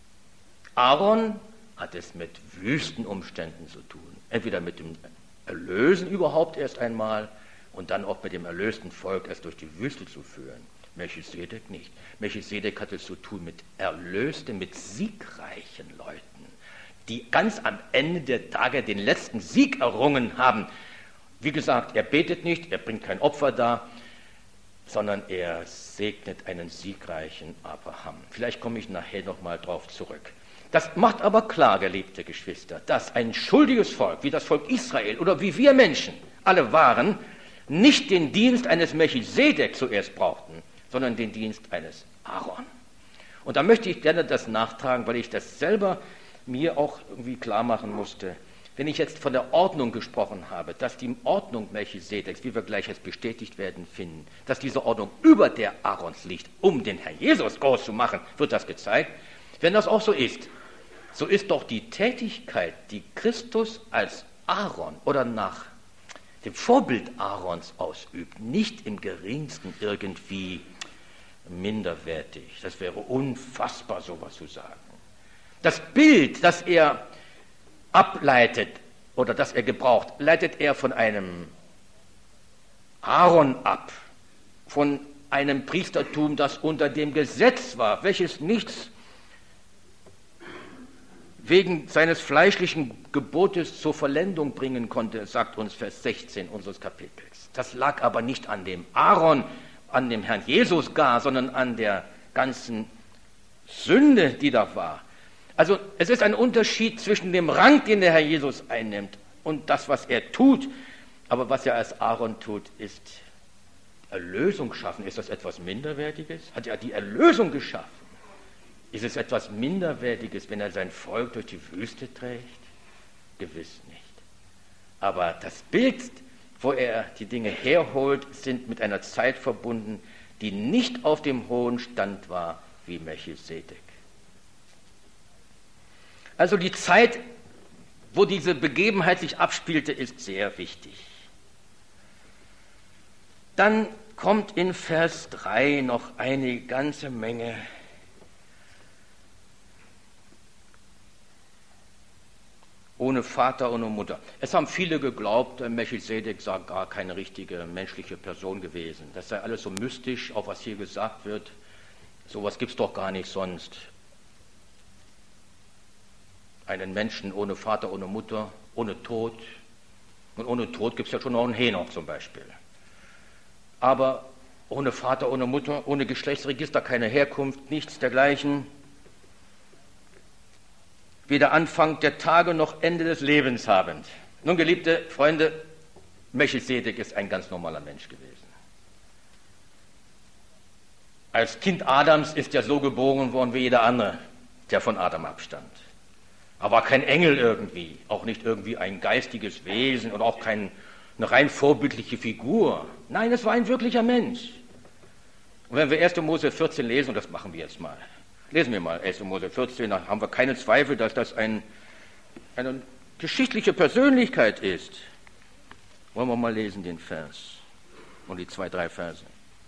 Speaker 1: Aaron hat es mit Wüstenumständen zu tun. Entweder mit dem Erlösen überhaupt erst einmal und dann auch mit dem erlösten Volk erst durch die Wüste zu führen. Melchisedek nicht. Melchisedek hat es zu tun mit erlösten, mit siegreichen Leuten, die ganz am Ende der Tage den letzten Sieg errungen haben. Wie gesagt, er betet nicht, er bringt kein Opfer dar, sondern er segnet einen siegreichen Abraham. Vielleicht komme ich nachher nochmal drauf zurück. Das macht aber klar, geliebte Geschwister, dass ein schuldiges Volk, wie das Volk Israel oder wie wir Menschen alle waren, nicht den Dienst eines Melchisedek zuerst brauchten, sondern den Dienst eines Aaron. Und da möchte ich gerne das nachtragen, weil ich das selber mir auch irgendwie klar machen musste. Wenn ich jetzt von der Ordnung gesprochen habe, dass die Ordnung Melchisedeks, wie wir gleich jetzt bestätigt werden finden, dass diese Ordnung über der Aarons liegt, um den Herrn Jesus groß zu machen, wird das gezeigt. Wenn das auch so ist, so ist doch die Tätigkeit, die Christus als Aaron oder nach dem Vorbild Aarons ausübt, nicht im geringsten irgendwie minderwertig. Das wäre unfassbar, sowas zu sagen. Das Bild, das er ableitet, oder das er gebraucht, leitet er von einem Aaron ab, von einem Priestertum, das unter dem Gesetz war, welches nichts wegen seines fleischlichen Gebotes zur Vollendung bringen konnte, sagt uns Vers sechzehn unseres Kapitels. Das lag aber nicht an dem Aaron, an dem Herrn Jesus gar, sondern an der ganzen Sünde, die da war. Also es ist ein Unterschied zwischen dem Rang, den der Herr Jesus einnimmt und das, was er tut. Aber was er als Aaron tut, ist Erlösung schaffen. Ist das etwas Minderwertiges? Hat er die Erlösung geschaffen? Ist es etwas Minderwertiges, wenn er sein Volk durch die Wüste trägt? Gewiss nicht. Aber das Bild, wo er die Dinge herholt, sind mit einer Zeit verbunden, die nicht auf dem hohen Stand war wie Melchisedek. Also die Zeit, wo diese Begebenheit sich abspielte, ist sehr wichtig. Dann kommt in Vers drei noch eine ganze Menge ohne Vater, ohne Mutter. Es haben viele geglaubt, Melchisedek sei gar keine richtige menschliche Person gewesen. Das sei alles so mystisch, auch was hier gesagt wird. Sowas gibt es doch gar nicht sonst. Einen Menschen ohne Vater, ohne Mutter, ohne Tod. Und ohne Tod gibt es ja schon noch einen Henoch zum Beispiel. Aber ohne Vater, ohne Mutter, ohne Geschlechtsregister, keine Herkunft, nichts dergleichen. Weder Anfang der Tage noch Ende des Lebens habend. Nun, geliebte Freunde, Melchisedek ist ein ganz normaler Mensch gewesen. Als Kind Adams ist er so geboren worden wie jeder andere, der von Adam abstammt. Er war kein Engel irgendwie, auch nicht irgendwie ein geistiges Wesen und auch keine rein vorbildliche Figur. Nein, es war ein wirklicher Mensch. Und wenn wir erster Mose vierzehn lesen, und das machen wir jetzt mal, lesen wir mal erster Mose vierzehn, dann haben wir keine Zweifel, dass das ein, eine geschichtliche Persönlichkeit ist. Wollen wir mal lesen den Vers und die zwei, drei Verse.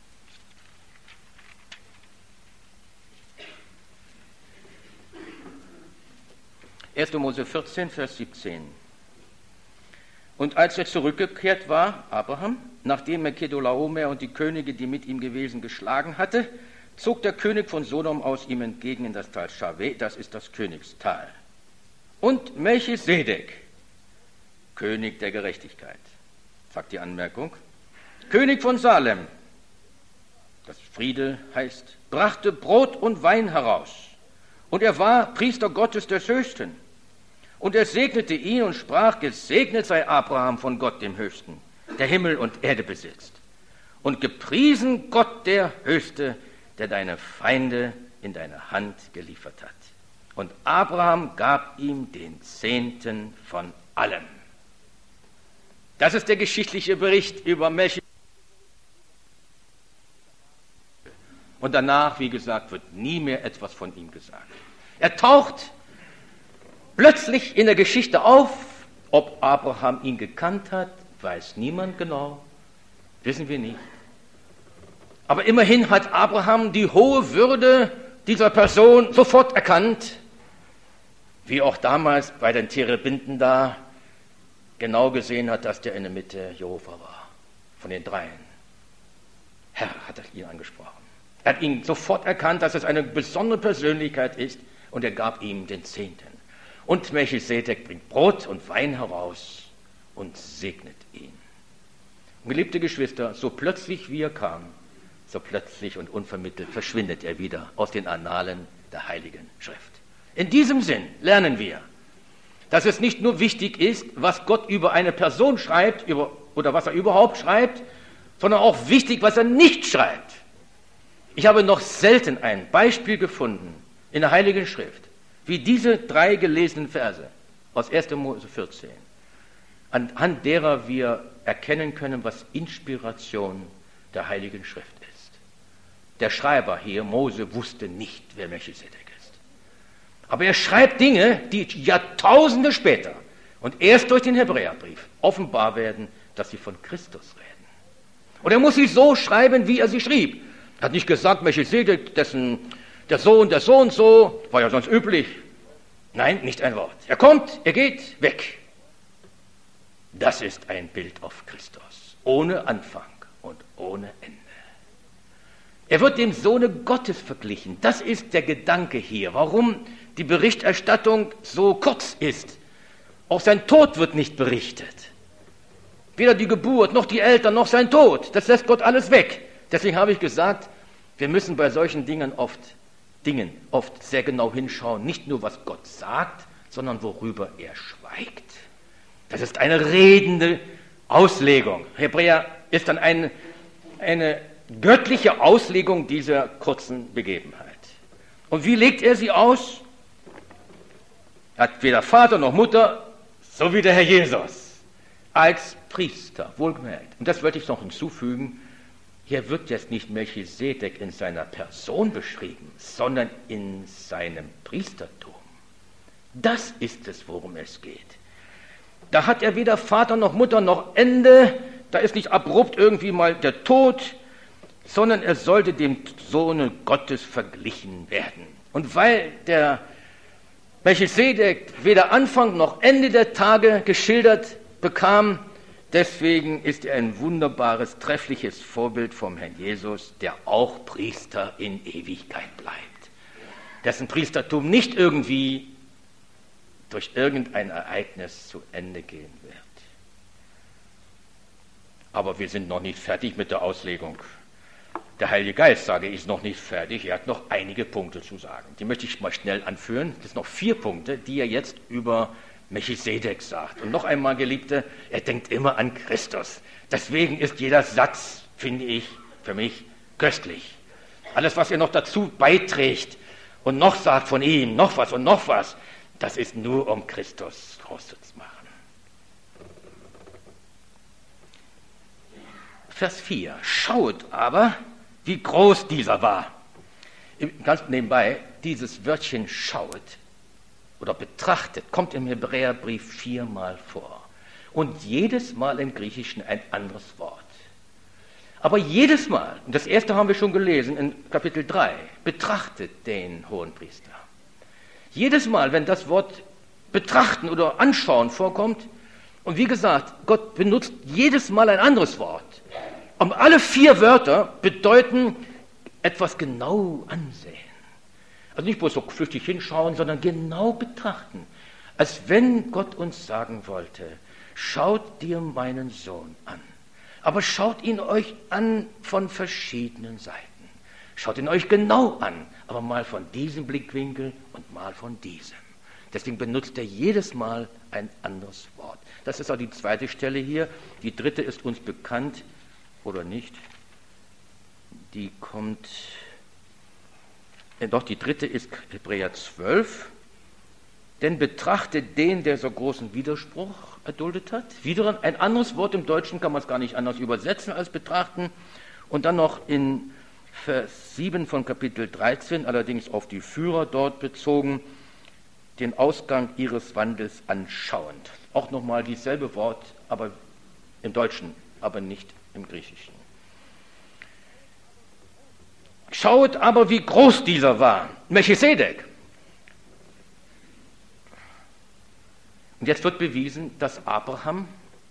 Speaker 1: erster Mose vierzehn, Vers siebzehn. Und als er zurückgekehrt war, Abraham, nachdem er Kedorlaomer und die Könige, die mit ihm gewesen, geschlagen hatte, zog der König von Sodom aus ihm entgegen in das Tal Schave, das ist das Königstal. Und Melchisedek, König der Gerechtigkeit, sagt die Anmerkung, König von Salem, das Friede heißt, brachte Brot und Wein heraus. Und er war Priester Gottes des Höchsten. Und er segnete ihn und sprach, gesegnet sei Abraham von Gott dem Höchsten, der Himmel und Erde besitzt. Und gepriesen Gott der Höchste, der deine Feinde in deine Hand geliefert hat. Und Abraham gab ihm den Zehnten von allem. Das ist der geschichtliche Bericht über Melchisedek. Und danach, wie gesagt, wird nie mehr etwas von ihm gesagt. Er taucht plötzlich in der Geschichte auf. Ob Abraham ihn gekannt hat, weiß niemand genau. Wissen wir nicht. Aber immerhin hat Abraham die hohe Würde dieser Person sofort erkannt, wie auch damals bei den Terebinden da genau gesehen hat, dass der in der Mitte Jehova war, von den dreien. Herr hat er ihn angesprochen. Er hat ihn sofort erkannt, dass es eine besondere Persönlichkeit ist, und er gab ihm den Zehnten. Und Melchisedek bringt Brot und Wein heraus und segnet ihn. Und geliebte Geschwister, so plötzlich wie er kam, so plötzlich und unvermittelt verschwindet er wieder aus den Annalen der Heiligen Schrift. In diesem Sinn lernen wir, dass es nicht nur wichtig ist, was Gott über eine Person schreibt über, oder was er überhaupt schreibt, sondern auch wichtig, was er nicht schreibt. Ich habe noch selten ein Beispiel gefunden in der Heiligen Schrift, wie diese drei gelesenen Verse aus erster Mose vierzehn, anhand derer wir erkennen können, was Inspiration der Heiligen Schrift ist. Der Schreiber hier, Mose, wusste nicht, wer Melchisedek ist. Aber er schreibt Dinge, die Jahrtausende später und erst durch den Hebräerbrief offenbar werden, dass sie von Christus reden. Und er muss sie so schreiben, wie er sie schrieb. Er hat nicht gesagt, Melchisedek, dessen der Sohn, der so und so, war ja sonst üblich. Nein, nicht ein Wort. Er kommt, er geht, weg. Das ist ein Bild auf Christus, ohne Anfang und ohne Ende. Er wird dem Sohne Gottes verglichen. Das ist der Gedanke hier, warum die Berichterstattung so kurz ist. Auch sein Tod wird nicht berichtet. Weder die Geburt, noch die Eltern, noch sein Tod. Das lässt Gott alles weg. Deswegen habe ich gesagt, wir müssen bei solchen Dingen oft, Dingen oft sehr genau hinschauen. Nicht nur, was Gott sagt, sondern worüber er schweigt. Das ist eine redende Auslegung. Hebräer ist dann eine, eine göttliche Auslegung dieser kurzen Begebenheit. Und wie legt er sie aus? Er hat weder Vater noch Mutter, so wie der Herr Jesus, als Priester, wohlgemerkt. Und das wollte ich noch hinzufügen. Hier wird jetzt nicht Melchisedek in seiner Person beschrieben, sondern in seinem Priestertum. Das ist es, worum es geht. Da hat er weder Vater noch Mutter noch Ende, da ist nicht abrupt irgendwie mal der Tod, sondern er sollte dem Sohne Gottes verglichen werden. Und weil der Melchisedek weder Anfang noch Ende der Tage geschildert bekam, deswegen ist er ein wunderbares, treffliches Vorbild vom Herrn Jesus, der auch Priester in Ewigkeit bleibt. Dessen Priestertum nicht irgendwie durch irgendein Ereignis zu Ende gehen wird. Aber wir sind noch nicht fertig mit der Auslegung. Der Heilige Geist, sage ich, ist noch nicht fertig. Er hat noch einige Punkte zu sagen. Die möchte ich mal schnell anführen. Das sind noch vier Punkte, die er jetzt über Melchisedek sagt. Und noch einmal, Geliebte, er denkt immer an Christus. Deswegen ist jeder Satz, finde ich, für mich köstlich. Alles, was er noch dazu beiträgt und noch sagt von ihm, noch was und noch was, das ist nur, um Christus groß zu machen. Vers vier. Schaut aber, wie groß dieser war. Ganz nebenbei, dieses Wörtchen schaut oder betrachtet, kommt im Hebräerbrief viermal vor. Und jedes Mal im Griechischen ein anderes Wort. Aber jedes Mal, und das erste haben wir schon gelesen in Kapitel drei, betrachtet den Hohenpriester. Jedes Mal, wenn das Wort betrachten oder anschauen vorkommt, und wie gesagt, Gott benutzt jedes Mal ein anderes Wort. Und alle vier Wörter bedeuten etwas genau ansehen. Also nicht bloß so flüchtig hinschauen, sondern genau betrachten. Als wenn Gott uns sagen wollte, schaut dir meinen Sohn an. Aber schaut ihn euch an von verschiedenen Seiten. Schaut ihn euch genau an, aber mal von diesem Blickwinkel und mal von diesem. Deswegen benutzt er jedes Mal ein anderes Wort. Das ist auch die zweite Stelle hier. Die dritte ist uns bekannt, oder nicht? Die kommt, ja doch, die dritte ist Hebräer zwölf. Denn betrachtet den, der so großen Widerspruch erduldet hat. Wieder ein anderes Wort im Deutschen kann man es gar nicht anders übersetzen als betrachten. Und dann noch in Vers sieben von Kapitel dreizehn, allerdings auf die Führer dort bezogen, den Ausgang ihres Wandels anschauend. Auch nochmal dieselbe Wort, aber im Deutschen, aber nicht im Griechischen. Schaut aber, wie groß dieser war. Melchisedek. Und jetzt wird bewiesen, dass Abraham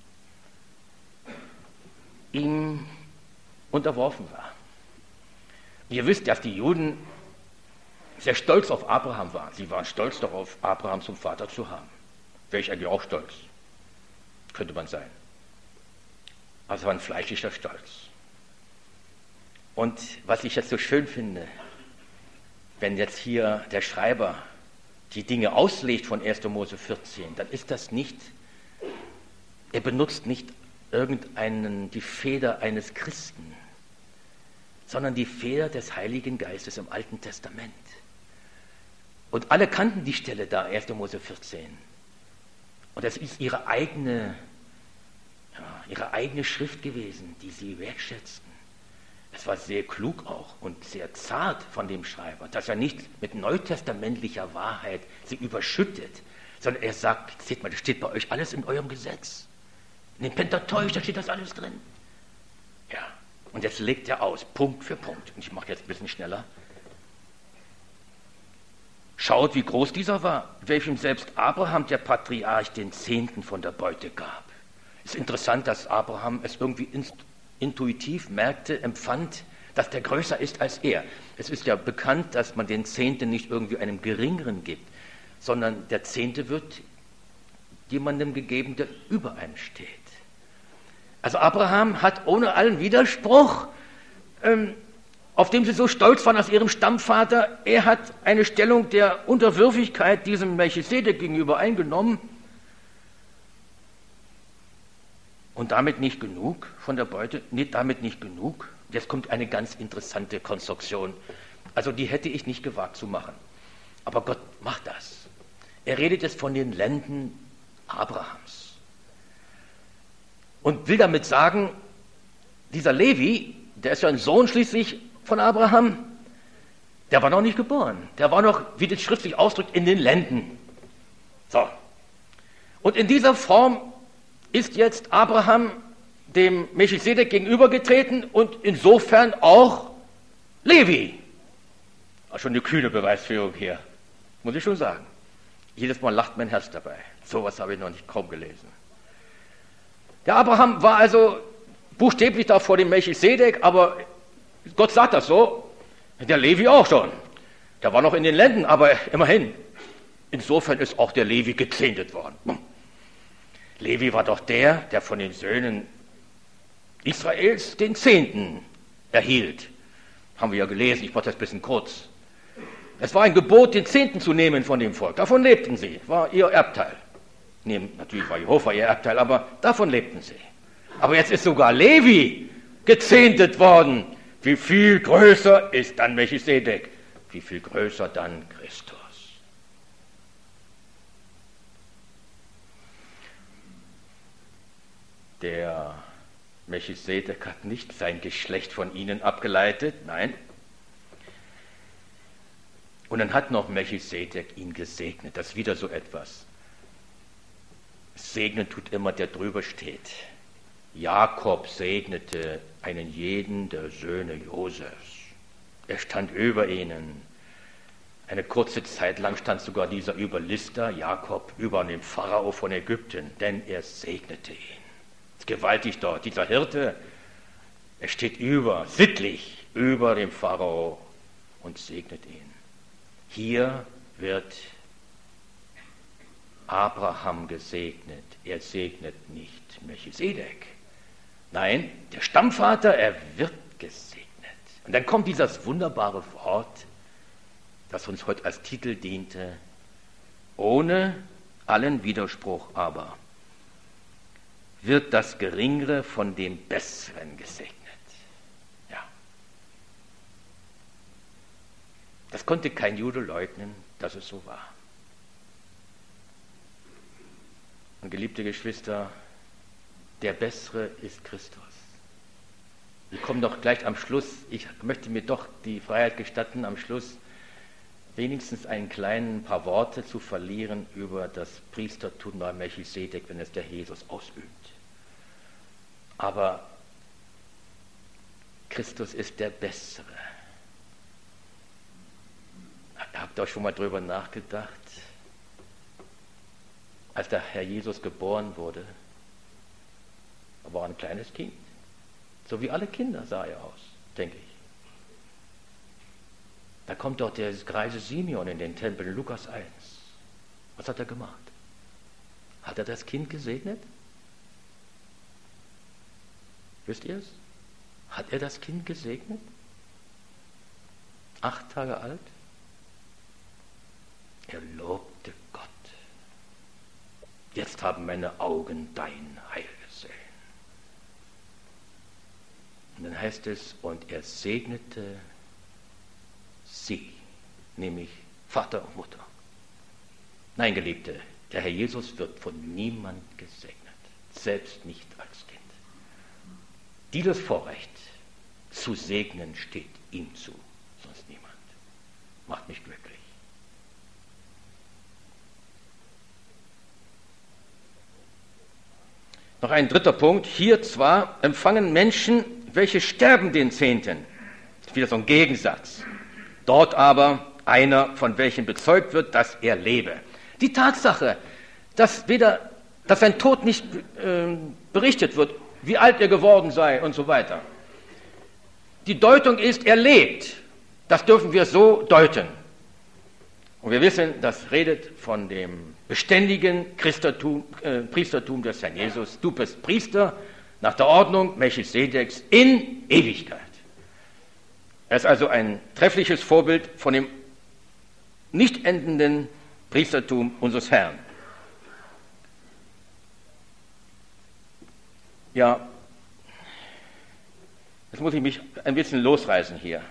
Speaker 1: ihm unterworfen war. Ihr wisst, dass die Juden sehr stolz auf Abraham waren. Sie waren stolz darauf, Abraham zum Vater zu haben. Wäre ich eigentlich auch stolz. Könnte man sein. Aber es war ein fleischlicher Stolz. Und was ich jetzt so schön finde, wenn jetzt hier der Schreiber die Dinge auslegt von erster Mose vierzehn, dann ist das nicht, er benutzt nicht irgendeinen, die Feder eines Christen, sondern die Feder des Heiligen Geistes im Alten Testament. Und alle kannten die Stelle da, erster Mose vierzehn. Und das ist ihre eigene, ja, ihre eigene Schrift gewesen, die sie wertschätzten. Es war sehr klug auch und sehr zart von dem Schreiber, dass er nicht mit neutestamentlicher Wahrheit sie überschüttet, sondern er sagt, seht mal, das steht bei euch alles in eurem Gesetz. In dem Pentateuch, da steht das alles drin. Ja, und jetzt legt er aus, Punkt für Punkt. Und ich mache jetzt ein bisschen schneller. Schaut, wie groß dieser war, welchem selbst Abraham, der Patriarch, den Zehnten von der Beute gab. Es ist interessant, dass Abraham es irgendwie intuitiv merkte, empfand, dass der größer ist als er. Es ist ja bekannt, dass man den Zehnten nicht irgendwie einem Geringeren gibt, sondern der Zehnte wird jemandem gegeben, der über einem steht. Also Abraham hat ohne allen Widerspruch, ähm, auf dem sie so stolz waren aus ihrem Stammvater, er hat eine Stellung der Unterwürfigkeit diesem Melchisedek gegenüber eingenommen. Und damit nicht genug von der Beute, nicht, damit nicht genug. Jetzt kommt eine ganz interessante Konstruktion. Also die hätte ich nicht gewagt zu machen. Aber Gott macht das. Er redet jetzt von den Lenden Abrahams. Und will damit sagen, dieser Levi, der ist ja ein Sohn schließlich von Abraham, der war noch nicht geboren. Der war noch, wie das schriftlich ausdrückt, in den Lenden. So. Und in dieser Form ist jetzt Abraham dem Melchisedek gegenübergetreten und insofern auch Levi. Schon eine kühne Beweisführung hier, muss ich schon sagen. Jedes Mal lacht mein Herz dabei. So was habe ich noch nicht kaum gelesen. Der Abraham war also buchstäblich da vor dem Melchisedek, aber Gott sagt das so, der Levi auch schon. Der war noch in den Lenden, aber immerhin. Insofern ist auch der Levi gezehntet worden. Levi war doch der, der von den Söhnen Israels den Zehnten erhielt. Haben wir ja gelesen, ich mache das ein bisschen kurz. Es war ein Gebot, den Zehnten zu nehmen von dem Volk. Davon lebten sie, war ihr Erbteil. Nee, natürlich war Jehova ihr Erbteil, aber davon lebten sie. Aber jetzt ist sogar Levi gezehntet worden. Wie viel größer ist dann Melchisedek? Wie viel größer dann Christus? Der Melchisedek hat nicht sein Geschlecht von ihnen abgeleitet, nein. Und dann hat noch Melchisedek ihn gesegnet. Das ist wieder so etwas. Segnen tut immer, der drüber steht. Jakob segnete einen jeden der Söhne Josefs. Er stand über ihnen. Eine kurze Zeit lang stand sogar dieser Überlister, Jakob, über dem Pharao von Ägypten, denn er segnete ihn. Das ist gewaltig dort. Dieser Hirte, er steht über, sittlich über dem Pharao und segnet ihn. Hier wird Abraham gesegnet. Er segnet nicht Melchisedek. Nein, der Stammvater, er wird gesegnet. Und dann kommt dieses wunderbare Wort, das uns heute als Titel diente, ohne allen Widerspruch aber wird das Geringere von dem Besseren gesegnet. Ja. Das konnte kein Jude leugnen, dass es so war. Und geliebte Geschwister, der Bessere ist Christus. Wir kommen doch gleich am Schluss, ich möchte mir doch die Freiheit gestatten, am Schluss wenigstens einen kleinen paar Worte zu verlieren über das Priestertum bei Melchisedek, wenn es der Jesus ausübt. Aber Christus ist der Bessere. Habt ihr euch schon mal drüber nachgedacht? Als der Herr Jesus geboren wurde, er war ein kleines Kind. So wie alle Kinder sah er aus, denke ich. Da kommt doch der greise Simeon in den Tempel, in Lukas eins. Was hat er gemacht? Hat er das Kind gesegnet? Wisst ihr es? Hat er das Kind gesegnet? Acht Tage alt? Er lobte Gott. Jetzt haben meine Augen dein Heil gesehen. Und dann heißt es, und er segnete sie, nämlich Vater und Mutter. Nein, Geliebte, der Herr Jesus wird von niemand gesegnet, selbst nicht als Kind. Dieses Vorrecht zu segnen steht ihm zu, sonst niemand. Macht mich glücklich. Noch ein dritter Punkt. Hier zwar empfangen Menschen, welche sterben den Zehnten. Das ist wieder so ein Gegensatz. Dort aber einer, von welchem bezeugt wird, dass er lebe. Die Tatsache, dass, weder, dass sein Tod nicht äh, berichtet wird, wie alt er geworden sei und so weiter. Die Deutung ist, er lebt. Das dürfen wir so deuten. Und wir wissen, das redet von dem beständigen Christertum, äh, Priestertum des Herrn Jesus. Du bist Priester nach der Ordnung Melchisedeks in Ewigkeit. Er ist also ein treffliches Vorbild von dem nicht endenden Priestertum unseres Herrn. Ja, jetzt muss ich mich ein bisschen losreißen hier.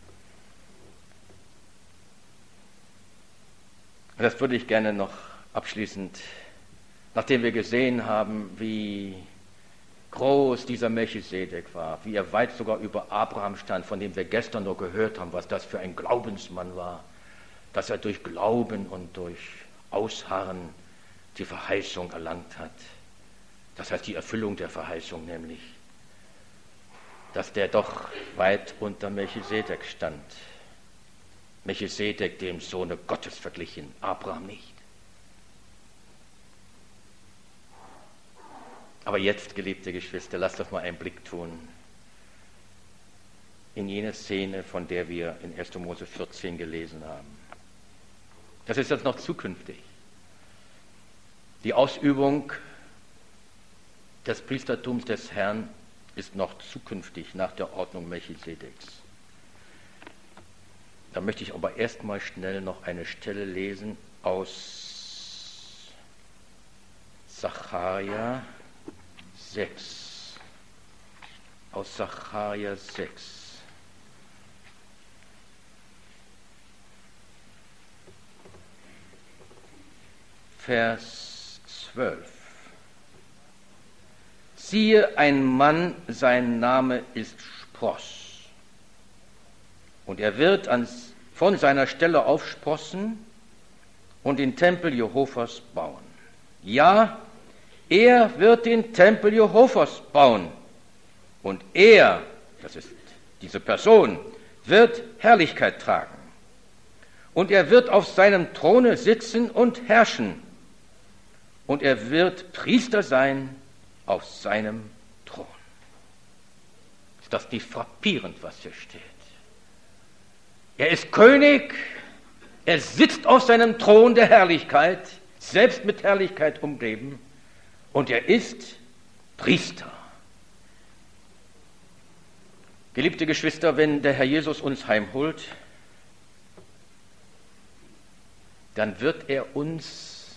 Speaker 1: Und das würde ich gerne noch abschließend, nachdem wir gesehen haben, wie groß dieser Melchisedek war, wie er weit sogar über Abraham stand, von dem wir gestern noch gehört haben, was das für ein Glaubensmann war, dass er durch Glauben und durch Ausharren die Verheißung erlangt hat. Das heißt die Erfüllung der Verheißung nämlich, dass der doch weit unter Melchisedek stand. Melchisedek dem Sohne Gottes verglichen, Abraham nicht. Aber jetzt, geliebte Geschwister, lasst doch mal einen Blick tun in jene Szene, von der wir in erster Mose vierzehn gelesen haben. Das ist jetzt noch zukünftig. Die Ausübung des Priestertums des Herrn ist noch zukünftig nach der Ordnung Melchisedeks. Da möchte ich aber erstmal schnell noch eine Stelle lesen aus Sacharja sechs. Aus Sacharja sechs. Vers zwölf. Siehe, ein Mann, sein Name ist Spross. Und er wird ans, von seiner Stelle aufsprossen und den Tempel Jehovas bauen. Ja, er wird den Tempel Jehovas bauen. Und er, das ist diese Person, wird Herrlichkeit tragen. Und er wird auf seinem Throne sitzen und herrschen. Und er wird Priester sein auf seinem Thron. Ist das nicht frappierend, was hier steht? Er ist König, er sitzt auf seinem Thron der Herrlichkeit, selbst mit Herrlichkeit umgeben, und er ist Priester. Geliebte Geschwister, wenn der Herr Jesus uns heimholt, dann wird er uns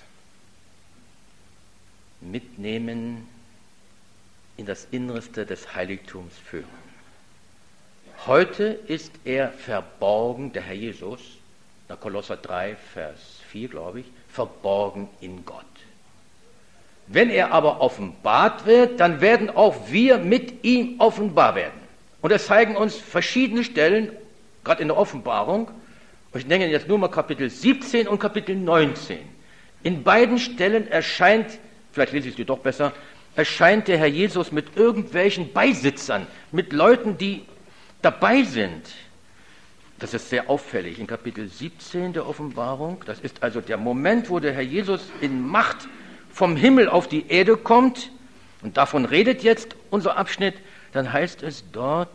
Speaker 1: mitnehmen in das Innerste des Heiligtums führen. Heute ist er verborgen, der Herr Jesus, nach Kolosser drei, Vers vier, glaube ich, verborgen in Gott. Wenn er aber offenbart wird, dann werden auch wir mit ihm offenbar werden. Und das zeigen uns verschiedene Stellen, gerade in der Offenbarung. Und ich denke jetzt nur mal Kapitel siebzehn und Kapitel neunzehn. In beiden Stellen erscheint, vielleicht lese ich es dir doch besser, erscheint der Herr Jesus mit irgendwelchen Beisitzern, mit Leuten, die dabei sind. Das ist sehr auffällig. In Kapitel siebzehn der Offenbarung, das ist also der Moment, wo der Herr Jesus in Macht vom Himmel auf die Erde kommt, und davon redet jetzt unser Abschnitt, dann heißt es dort,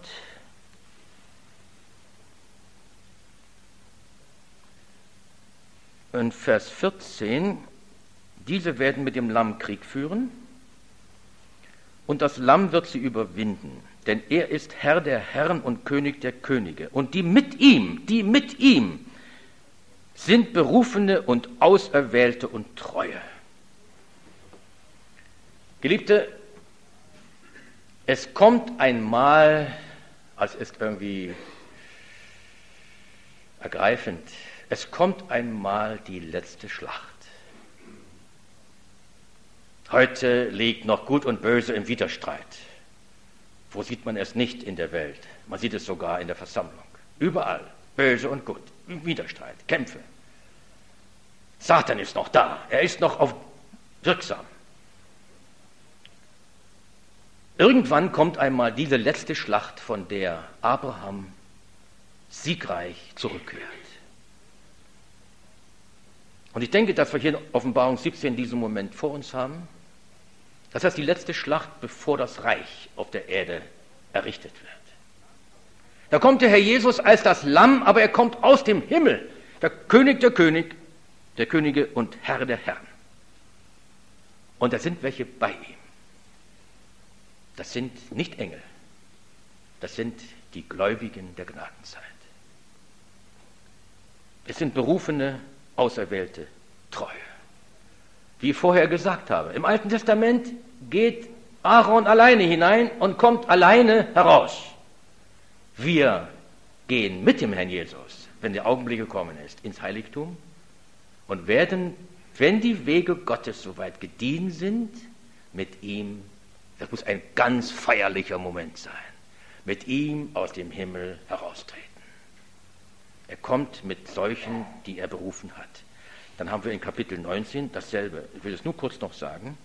Speaker 1: in Vers vierzehn, diese werden mit dem Lamm Krieg führen, und das Lamm wird sie überwinden. Denn er ist Herr der Herren und König der Könige. Und die mit ihm, die mit ihm sind Berufene und Auserwählte und Treue. Geliebte, es kommt einmal, es ist irgendwie ergreifend, es kommt einmal die letzte Schlacht. Heute liegt noch Gut und Böse im Widerstreit. Wo sieht man es nicht in der Welt? Man sieht es sogar in der Versammlung. Überall. Böse und Gut. Widerstreit. Kämpfe. Satan ist noch da. Er ist noch auf wirksam. Irgendwann kommt einmal diese letzte Schlacht, von der Abraham siegreich zurückkehrt. Und ich denke, dass wir hier in Offenbarung siebzehn diesen Moment vor uns haben. Das heißt die letzte Schlacht, bevor das Reich auf der Erde errichtet wird. Da kommt der Herr Jesus als das Lamm, aber er kommt aus dem Himmel, der König der König, der Könige und Herr der Herren. Und da sind welche bei ihm. Das sind nicht Engel, das sind die Gläubigen der Gnadenzeit. Es sind berufene, auserwählte, treue. Wie ich vorher gesagt habe, im Alten Testament geht Aaron alleine hinein und kommt alleine heraus. Wir gehen mit dem Herrn Jesus, wenn der Augenblick gekommen ist, ins Heiligtum und werden, wenn die Wege Gottes soweit gediehen sind, mit ihm, das muss ein ganz feierlicher Moment sein, mit ihm aus dem Himmel heraustreten. Er kommt mit solchen, die er berufen hat. Dann haben wir in Kapitel neunzehn dasselbe. Ich will es nur kurz noch sagen.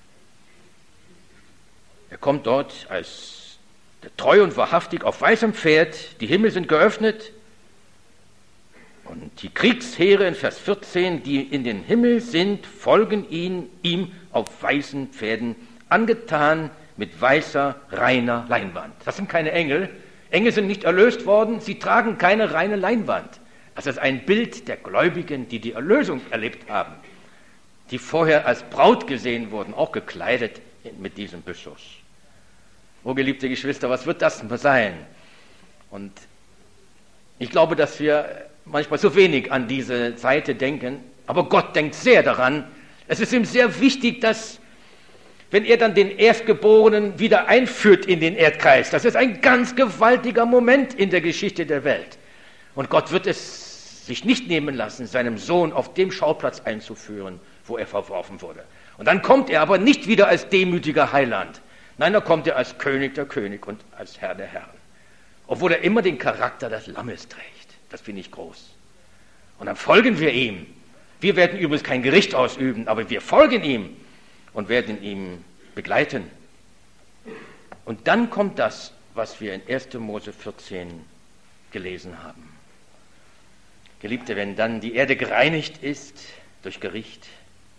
Speaker 1: Er kommt dort als der treu und wahrhaftig auf weißem Pferd. Die Himmel sind geöffnet. Und die Kriegsheere in Vers vierzehn, die in den Himmel sind, folgen ihn, ihm auf weißen Pferden, angetan mit weißer, reiner Leinwand. Das sind keine Engel. Engel sind nicht erlöst worden, sie tragen keine reine Leinwand. Das ist ein Bild der Gläubigen, die die Erlösung erlebt haben, die vorher als Braut gesehen wurden, auch gekleidet mit diesem Beschuss. Oh, geliebte Geschwister, was wird das sein? Und ich glaube, dass wir manchmal so wenig an diese Seite denken, aber Gott denkt sehr daran. Es ist ihm sehr wichtig, dass, wenn er dann den Erstgeborenen wieder einführt in den Erdkreis, das ist ein ganz gewaltiger Moment in der Geschichte der Welt. Und Gott wird es sich nicht nehmen lassen, seinem Sohn auf dem Schauplatz einzuführen, wo er verworfen wurde. Und dann kommt er aber nicht wieder als demütiger Heiland. Nein, da kommt er als König der König und als Herr der Herren. Obwohl er immer den Charakter des Lammes trägt. Das finde ich groß. Und dann folgen wir ihm. Wir werden übrigens kein Gericht ausüben, aber wir folgen ihm und werden ihn begleiten. Und dann kommt das, was wir in erster Mose vierzehn gelesen haben. Geliebte, wenn dann die Erde gereinigt ist durch Gericht,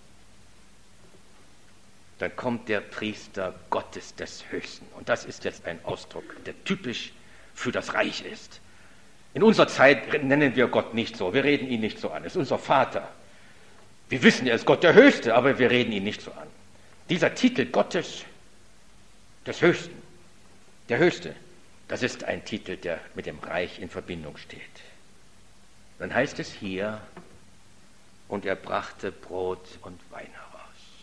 Speaker 1: dann kommt der Priester Gottes des Höchsten. Und das ist jetzt ein Ausdruck, der typisch für das Reich ist. In unserer Zeit nennen wir Gott nicht so, wir reden ihn nicht so an. Es ist unser Vater. Wir wissen, er ist Gott der Höchste, aber wir reden ihn nicht so an. Dieser Titel Gottes des Höchsten, der Höchste, das ist ein Titel, der mit dem Reich in Verbindung steht. Dann heißt es hier, und er brachte Brot und Wein heraus.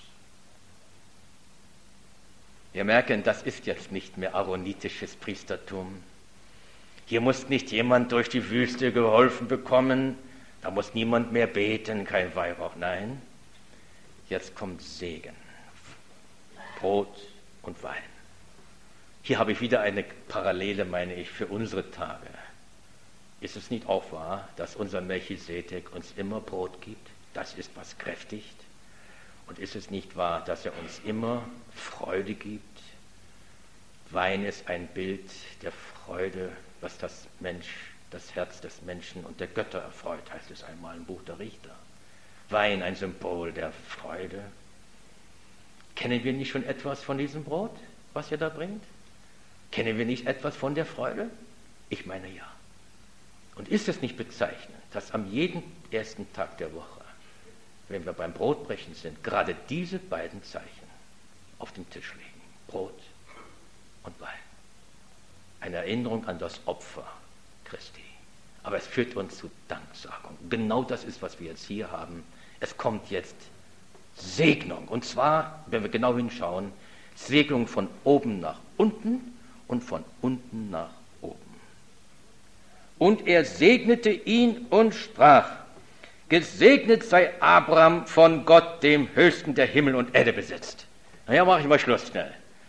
Speaker 1: Wir merken, das ist jetzt nicht mehr aaronitisches Priestertum. Hier muss nicht jemand durch die Wüste geholfen bekommen, da muss niemand mehr beten, kein Weihrauch. Nein, jetzt kommt Segen, Brot und Wein. Hier habe ich wieder eine Parallele, meine ich, für unsere Tage. Ist es nicht auch wahr, dass unser Melchisedek uns immer Brot gibt? Das ist, was kräftigt. Und ist es nicht wahr, dass er uns immer Freude gibt? Wein ist ein Bild der Freude, was das Mensch, das Herz des Menschen und der Götter erfreut, heißt es einmal im Buch der Richter. Wein, ein Symbol der Freude. Kennen wir nicht schon etwas von diesem Brot, was er da bringt? Kennen wir nicht etwas von der Freude? Ich meine ja. Und ist es nicht bezeichnend, dass am jeden ersten Tag der Woche, wenn wir beim Brotbrechen sind, gerade diese beiden Zeichen auf dem Tisch liegen? Brot und Wein. Eine Erinnerung an das Opfer Christi. Aber es führt uns zu Danksagung. Genau das ist, was wir jetzt hier haben. Es kommt jetzt Segnung. Und zwar, wenn wir genau hinschauen, Segnung von oben nach unten und von unten nach oben. Und er segnete ihn und sprach, gesegnet sei Abraham von Gott, dem Höchsten, der Himmel und Erde besitzt. Na ja, mache ich mal Schluss schnell.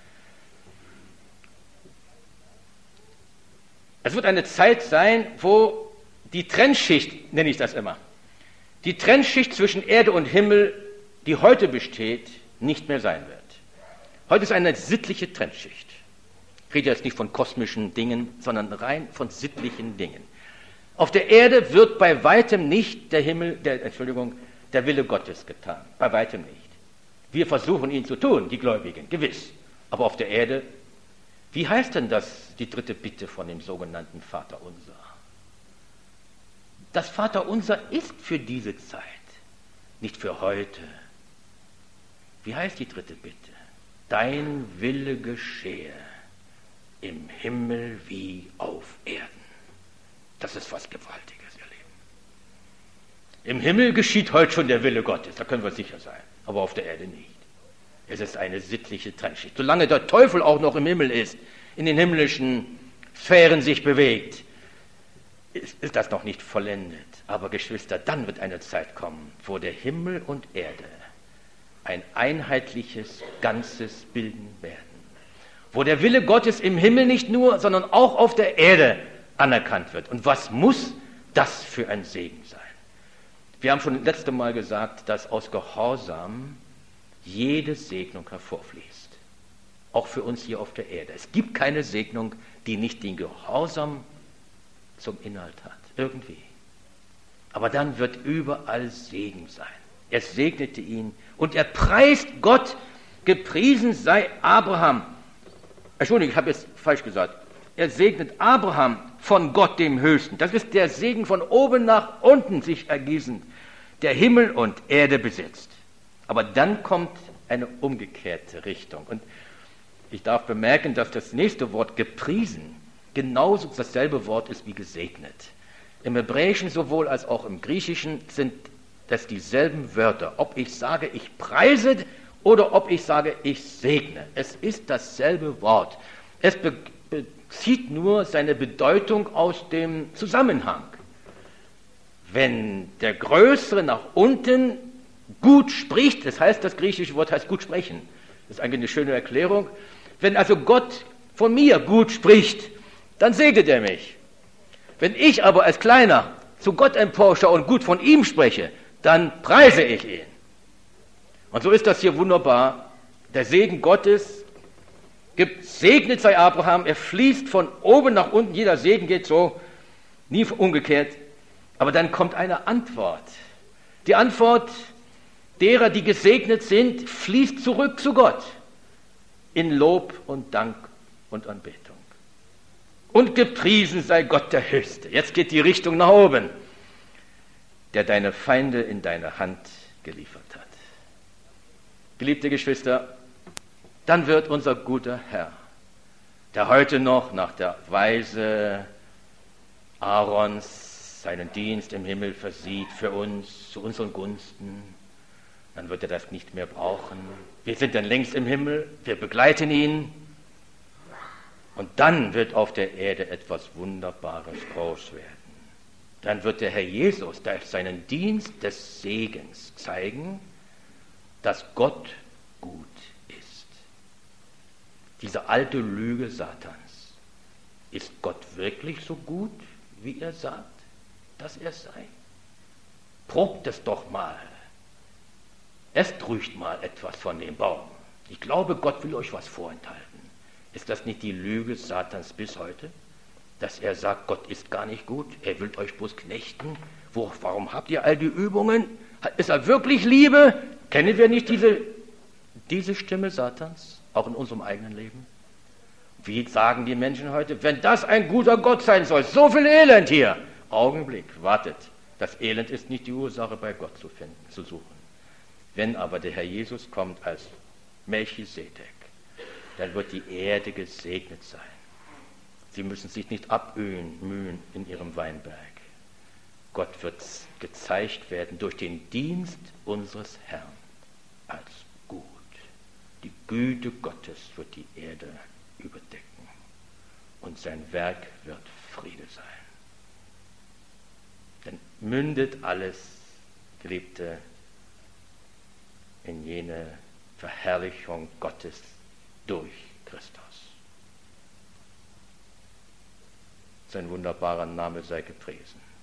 Speaker 1: Es wird eine Zeit sein, wo die Trennschicht, nenne ich das immer, die Trennschicht zwischen Erde und Himmel, die heute besteht, nicht mehr sein wird. Heute ist eine sittliche Trennschicht. Ich rede jetzt nicht von kosmischen Dingen, sondern rein von sittlichen Dingen. Auf der Erde wird bei weitem nicht der Himmel, der, Entschuldigung, der Wille Gottes getan. Bei weitem nicht. Wir versuchen ihn zu tun, die Gläubigen, gewiss. Aber auf der Erde, wie heißt denn das, die dritte Bitte von dem sogenannten Vaterunser? Das Vaterunser ist für diese Zeit, nicht für heute. Wie heißt die dritte Bitte? Dein Wille geschehe im Himmel wie auf Erden. Das ist was Gewaltiges, ihr Lieben. Im Himmel geschieht heute schon der Wille Gottes, da können wir sicher sein, aber auf der Erde nicht. Es ist eine sittliche Trennschicht. Solange der Teufel auch noch im Himmel ist, in den himmlischen Sphären sich bewegt, ist, ist das noch nicht vollendet. Aber Geschwister, dann wird eine Zeit kommen, wo der Himmel und Erde ein einheitliches Ganzes bilden werden. Wo der Wille Gottes im Himmel nicht nur, sondern auch auf der Erde anerkannt wird. Und was muss das für ein Segen sein? Wir haben schon das letzte Mal gesagt, dass aus Gehorsam jede Segnung hervorfließt. Auch für uns hier auf der Erde. Es gibt keine Segnung, die nicht den Gehorsam zum Inhalt hat. Irgendwie. Aber dann wird überall Segen sein. Er segnete ihn und er preist Gott, gepriesen sei Abraham. Entschuldigung, ich habe jetzt falsch gesagt. Er segnet Abraham von Gott dem Höchsten. Das ist der Segen von oben nach unten sich ergießend, der Himmel und Erde besitzt. Aber dann kommt eine umgekehrte Richtung. Und ich darf bemerken, dass das nächste Wort gepriesen genauso dasselbe Wort ist wie gesegnet. Im Hebräischen sowohl als auch im Griechischen sind das dieselben Wörter. Ob ich sage, ich preise oder ob ich sage, ich segne. Es ist dasselbe Wort. Es be- bezieht nur seine Bedeutung aus dem Zusammenhang. Wenn der Größere nach unten gut spricht, das heißt, das griechische Wort heißt gut sprechen. Das ist eigentlich eine schöne Erklärung. Wenn also Gott von mir gut spricht, dann segnet er mich. Wenn ich aber als Kleiner zu Gott emporschaue und gut von ihm spreche, dann preise ich ihn. Und so ist das hier wunderbar. Der Segen Gottes gibt, segnet sei Abraham, er fließt von oben nach unten, jeder Segen geht so, nie umgekehrt. Aber dann kommt eine Antwort. Die Antwort derer, die gesegnet sind, fließt zurück zu Gott in Lob und Dank und Anbetung. Und gepriesen sei Gott der Höchste. Jetzt geht die Richtung nach oben, der deine Feinde in deine Hand geliefert hat. Geliebte Geschwister, dann wird unser guter Herr, der heute noch nach der Weise Aarons seinen Dienst im Himmel versieht für uns, zu unseren Gunsten, dann wird er das nicht mehr brauchen. Wir sind dann längst im Himmel, wir begleiten ihn. Und dann wird auf der Erde etwas Wunderbares groß werden. Dann wird der Herr Jesus durch seinen Dienst des Segens zeigen, dass Gott gut ist. Diese alte Lüge Satans. Ist Gott wirklich so gut, wie er sagt, dass er sei? Probt es doch mal. Esst ruhig mal etwas von dem Baum. Ich glaube, Gott will euch was vorenthalten. Ist das nicht die Lüge Satans bis heute? Dass er sagt, Gott ist gar nicht gut, er will euch bloß knechten. Wo, warum habt ihr all die Übungen? Ist er wirklich Liebe? Kennen wir nicht diese, diese Stimme Satans, auch in unserem eigenen Leben? Wie sagen die Menschen heute, wenn das ein guter Gott sein soll, so viel Elend hier. Augenblick, wartet. Das Elend ist nicht die Ursache, bei Gott zu finden, zu suchen. Wenn aber der Herr Jesus kommt als Melchisedek, dann wird die Erde gesegnet sein. Sie müssen sich nicht abmühen in ihrem Weinberg. Gott wird gezeigt werden durch den Dienst unseres Herrn als gut. Die Güte Gottes wird die Erde überdecken und sein Werk wird Friede sein. Dann mündet alles, Geliebte, in jene Verherrlichung Gottes durch Christus. Sein wunderbarer Name sei gepriesen.